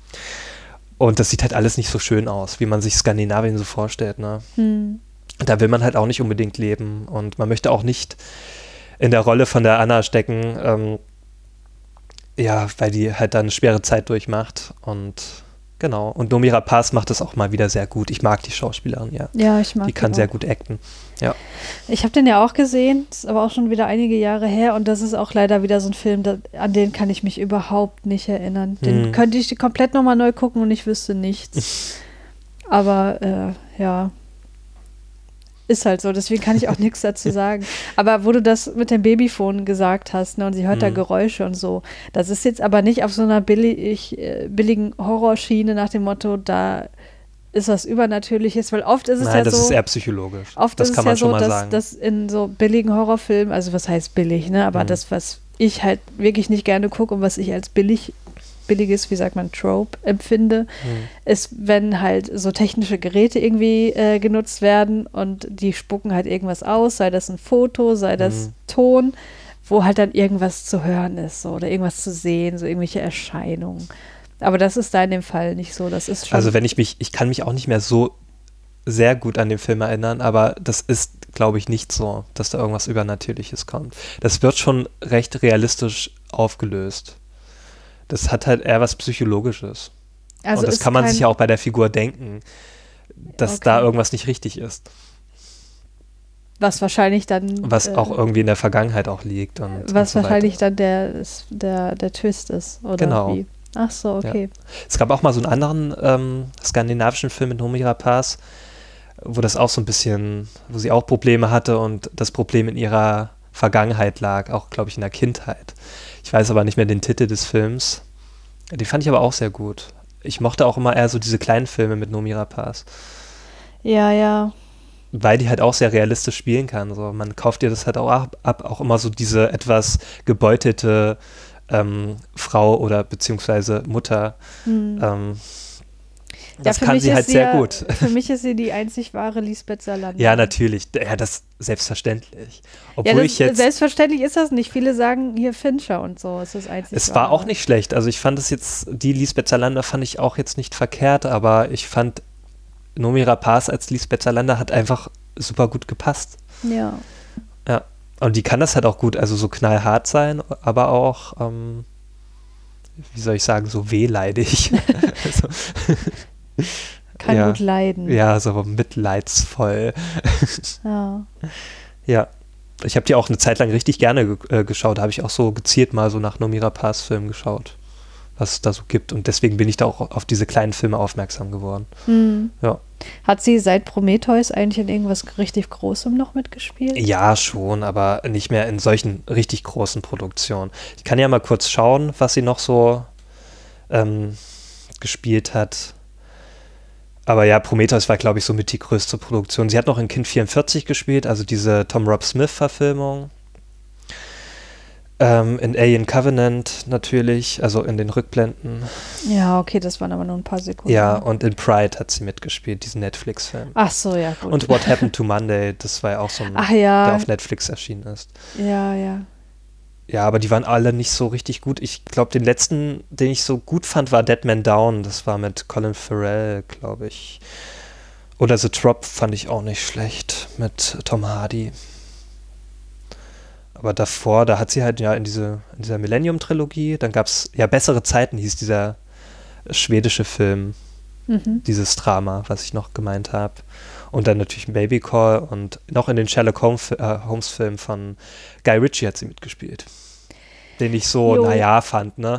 Und das sieht halt alles nicht so schön aus, wie man sich Skandinavien so vorstellt, ne? Mhm. Da will man halt auch nicht unbedingt leben. Und man möchte auch nicht in der Rolle von der Anna stecken, ähm, ja, weil die halt dann eine schwere Zeit durchmacht. Und genau. Und Noomi Rapace macht das auch mal wieder sehr gut. Ich mag die Schauspielerin, ja. Ja, ich mag Die kann auch. sehr gut acten. Ja. Ich habe den ja auch gesehen, ist aber auch schon wieder einige Jahre her und das ist auch leider wieder so ein Film, da, an den kann ich mich überhaupt nicht erinnern. Den Hm. könnte ich komplett nochmal neu gucken und ich wüsste nichts. Aber äh, ja, ist halt so, deswegen kann ich auch nichts dazu sagen. Aber wo du das mit dem Babyphone gesagt hast, ne, und sie hört da Mhm. Geräusche und so, das ist jetzt aber nicht auf so einer billig, äh, billigen Horrorschiene nach dem Motto, da ist was Übernatürliches, weil oft ist es Nein, ja das so. ist eher psychologisch. Oft das ist kann es man ja schon so, mal dass, sagen. dass in so billigen Horrorfilmen, also was heißt billig, ne? Aber Mhm. das, was ich halt wirklich nicht gerne gucke und was ich als billig, billiges, wie sagt man, Trope empfinde, Mhm. ist, wenn halt so technische Geräte irgendwie äh, genutzt werden und die spucken halt irgendwas aus, sei das ein Foto, sei das Mhm. Ton, wo halt dann irgendwas zu hören ist so, oder irgendwas zu sehen, so irgendwelche Erscheinungen. Aber das ist da in dem Fall nicht so. Das ist schon. Also wenn ich mich, ich kann mich auch nicht mehr so sehr gut an den Film erinnern, aber das ist, glaube ich, nicht so, dass da irgendwas Übernatürliches kommt. Das wird schon recht realistisch aufgelöst. Das hat halt eher was Psychologisches. also Und das ist kann man kein, sich ja auch bei der Figur denken, dass Okay. da irgendwas nicht richtig ist. was wahrscheinlich dann. Was äh, auch irgendwie in der Vergangenheit auch liegt. Und, Was und so wahrscheinlich weiter. dann der, ist- der, der Twist ist, oder Genau. wie? Ach so, okay. Es gab auch mal so einen anderen ähm, skandinavischen Film mit Noomi Rapace, wo das auch so ein bisschen, wo sie auch Probleme hatte und das Problem in ihrer Vergangenheit lag, auch, glaube ich, in der Kindheit. Ich weiß aber nicht mehr den Titel des Films. Den fand ich aber auch sehr gut. Ich mochte auch immer eher so diese kleinen Filme mit Noomi Rapace. Ja, ja. Weil die halt auch sehr realistisch spielen kann. So. Man kauft ihr das halt auch ab, ab auch immer so diese etwas gebeutelte ähm, Frau oder beziehungsweise Mutter. Hm. Ähm, das ja, kann sie halt sehr ja, gut. Für mich ist sie die einzig wahre Lisbeth Salander. Ja, natürlich. Ja, das selbstverständlich. Obwohl ja, das, ich jetzt, selbstverständlich ist das nicht. Viele sagen hier Fincher und so ist das einzig Es wahre. war auch nicht schlecht. Also ich fand es jetzt, die Lisbeth Salander fand ich auch jetzt nicht verkehrt, aber ich fand Noomi Rapace als Lisbeth Salander hat einfach super gut gepasst. Ja. Ja. Und die kann das halt auch gut, also so knallhart sein, aber auch, ähm, wie soll ich sagen, so wehleidig. also, kann ja, gut leiden. Ja, so mitleidsvoll. Ja. Ja. Ich habe die auch eine Zeit lang richtig gerne ge äh, geschaut. Da habe ich auch so gezielt mal so nach Noomi Rapace Filmen geschaut, was es da so gibt. Und deswegen bin ich da auch auf diese kleinen Filme aufmerksam geworden. Mhm. Ja. Hat sie seit Prometheus eigentlich in irgendwas richtig Großem noch mitgespielt? Ja, schon, aber nicht mehr in solchen richtig großen Produktionen. Ich kann ja mal kurz schauen, was sie noch so ähm, gespielt hat. Aber ja, Prometheus war, glaube ich, somit die größte Produktion. Sie hat noch in Kind vierundvierzig gespielt, also diese Tom Rob Smith-Verfilmung. Ähm, in Alien Covenant natürlich, also in den Rückblenden. Ja, okay, das waren aber nur ein paar Sekunden. Ja, und in Pride hat sie mitgespielt, diesen Netflix-Film. Ach so, ja, gut. Und What Happened to Monday, das war ja auch so ein, Ach, ja. der auf Netflix erschienen ist. Ja, ja. Ja, aber die waren alle nicht so richtig gut. Ich glaube, den letzten, den ich so gut fand, war Dead Man Down. Das war mit Colin Farrell, glaube ich. Oder The Drop fand ich auch nicht schlecht mit Tom Hardy. Aber davor, da hat sie halt ja in, diese, in dieser Millennium-Trilogie, dann gab es ja Bessere Zeiten, hieß dieser schwedische Film, mhm. dieses Drama, was ich noch gemeint habe. Und dann natürlich Baby Call und noch in den Sherlock Holmes, äh, Holmes Film von Guy Ritchie hat sie mitgespielt. Den ich so, naja, fand, ne?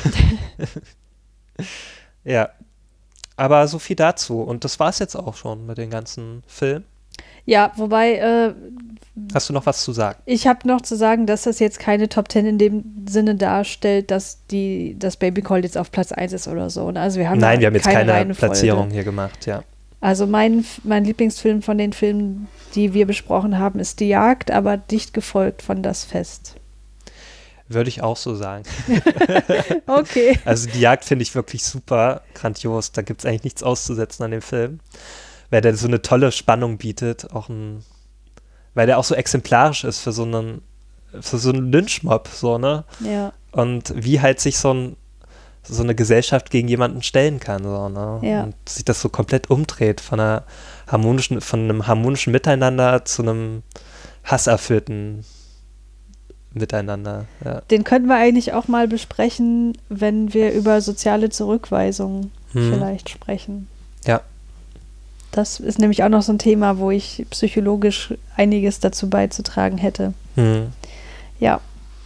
Ja. Aber so viel dazu. Und das war es jetzt auch schon mit den ganzen Filmen. Ja, wobei äh, Hast du noch was zu sagen? Ich habe noch zu sagen, dass das jetzt keine Top Ten in dem Sinne darstellt, dass die das Baby Call jetzt auf Platz eins ist oder so. Also wir haben Nein, wir haben jetzt keine, keine Reihenfolge. Platzierung hier gemacht, ja. Also mein, mein Lieblingsfilm von den Filmen, die wir besprochen haben, ist Die Jagd, aber dicht gefolgt von Das Fest. Würde ich auch so sagen. Okay. Also Die Jagd finde ich wirklich super grandios. Da gibt es eigentlich nichts auszusetzen an dem Film. Weil der so eine tolle Spannung bietet, auch ein, weil der auch so exemplarisch ist für so einen, für so einen Lynchmob, so, ne? Ja. Und wie halt sich so, ein, so eine Gesellschaft gegen jemanden stellen kann, so, ne? Ja. Und sich das so komplett umdreht von einer harmonischen, von einem harmonischen Miteinander zu einem hasserfüllten Miteinander. Ja. Den könnten wir eigentlich auch mal besprechen, wenn wir über soziale Zurückweisung hm. vielleicht sprechen. Ja. Das ist nämlich auch noch so ein Thema, wo ich psychologisch einiges dazu beizutragen hätte. Hm. Ja.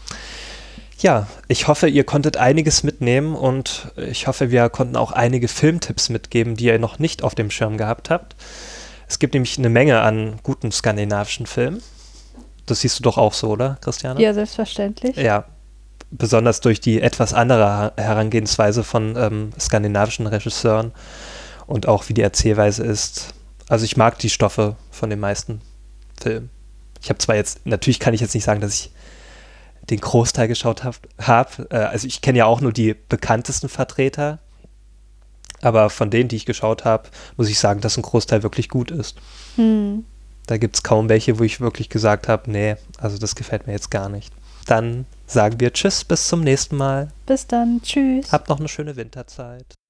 Ja, ich hoffe, ihr konntet einiges mitnehmen und ich hoffe, wir konnten auch einige Filmtipps mitgeben, die ihr noch nicht auf dem Schirm gehabt habt. Es gibt nämlich eine Menge an guten skandinavischen Filmen. Das siehst du doch auch so, oder, Christiane? Ja, selbstverständlich. Ja, besonders durch die etwas andere Herangehensweise von ähm, skandinavischen Regisseuren. Und auch wie die Erzählweise ist. Also ich mag die Stoffe von den meisten Filmen. Ich habe zwar jetzt, natürlich kann ich jetzt nicht sagen, dass ich den Großteil geschaut habe. Hab. Äh, also ich kenne ja auch nur die bekanntesten Vertreter. Aber von denen, die ich geschaut habe, muss ich sagen, dass ein Großteil wirklich gut ist. Hm. Da gibt es kaum welche, wo ich wirklich gesagt habe, nee, also das gefällt mir jetzt gar nicht. Dann sagen wir Tschüss, bis zum nächsten Mal. Bis dann, tschüss. Habt noch eine schöne Winterzeit.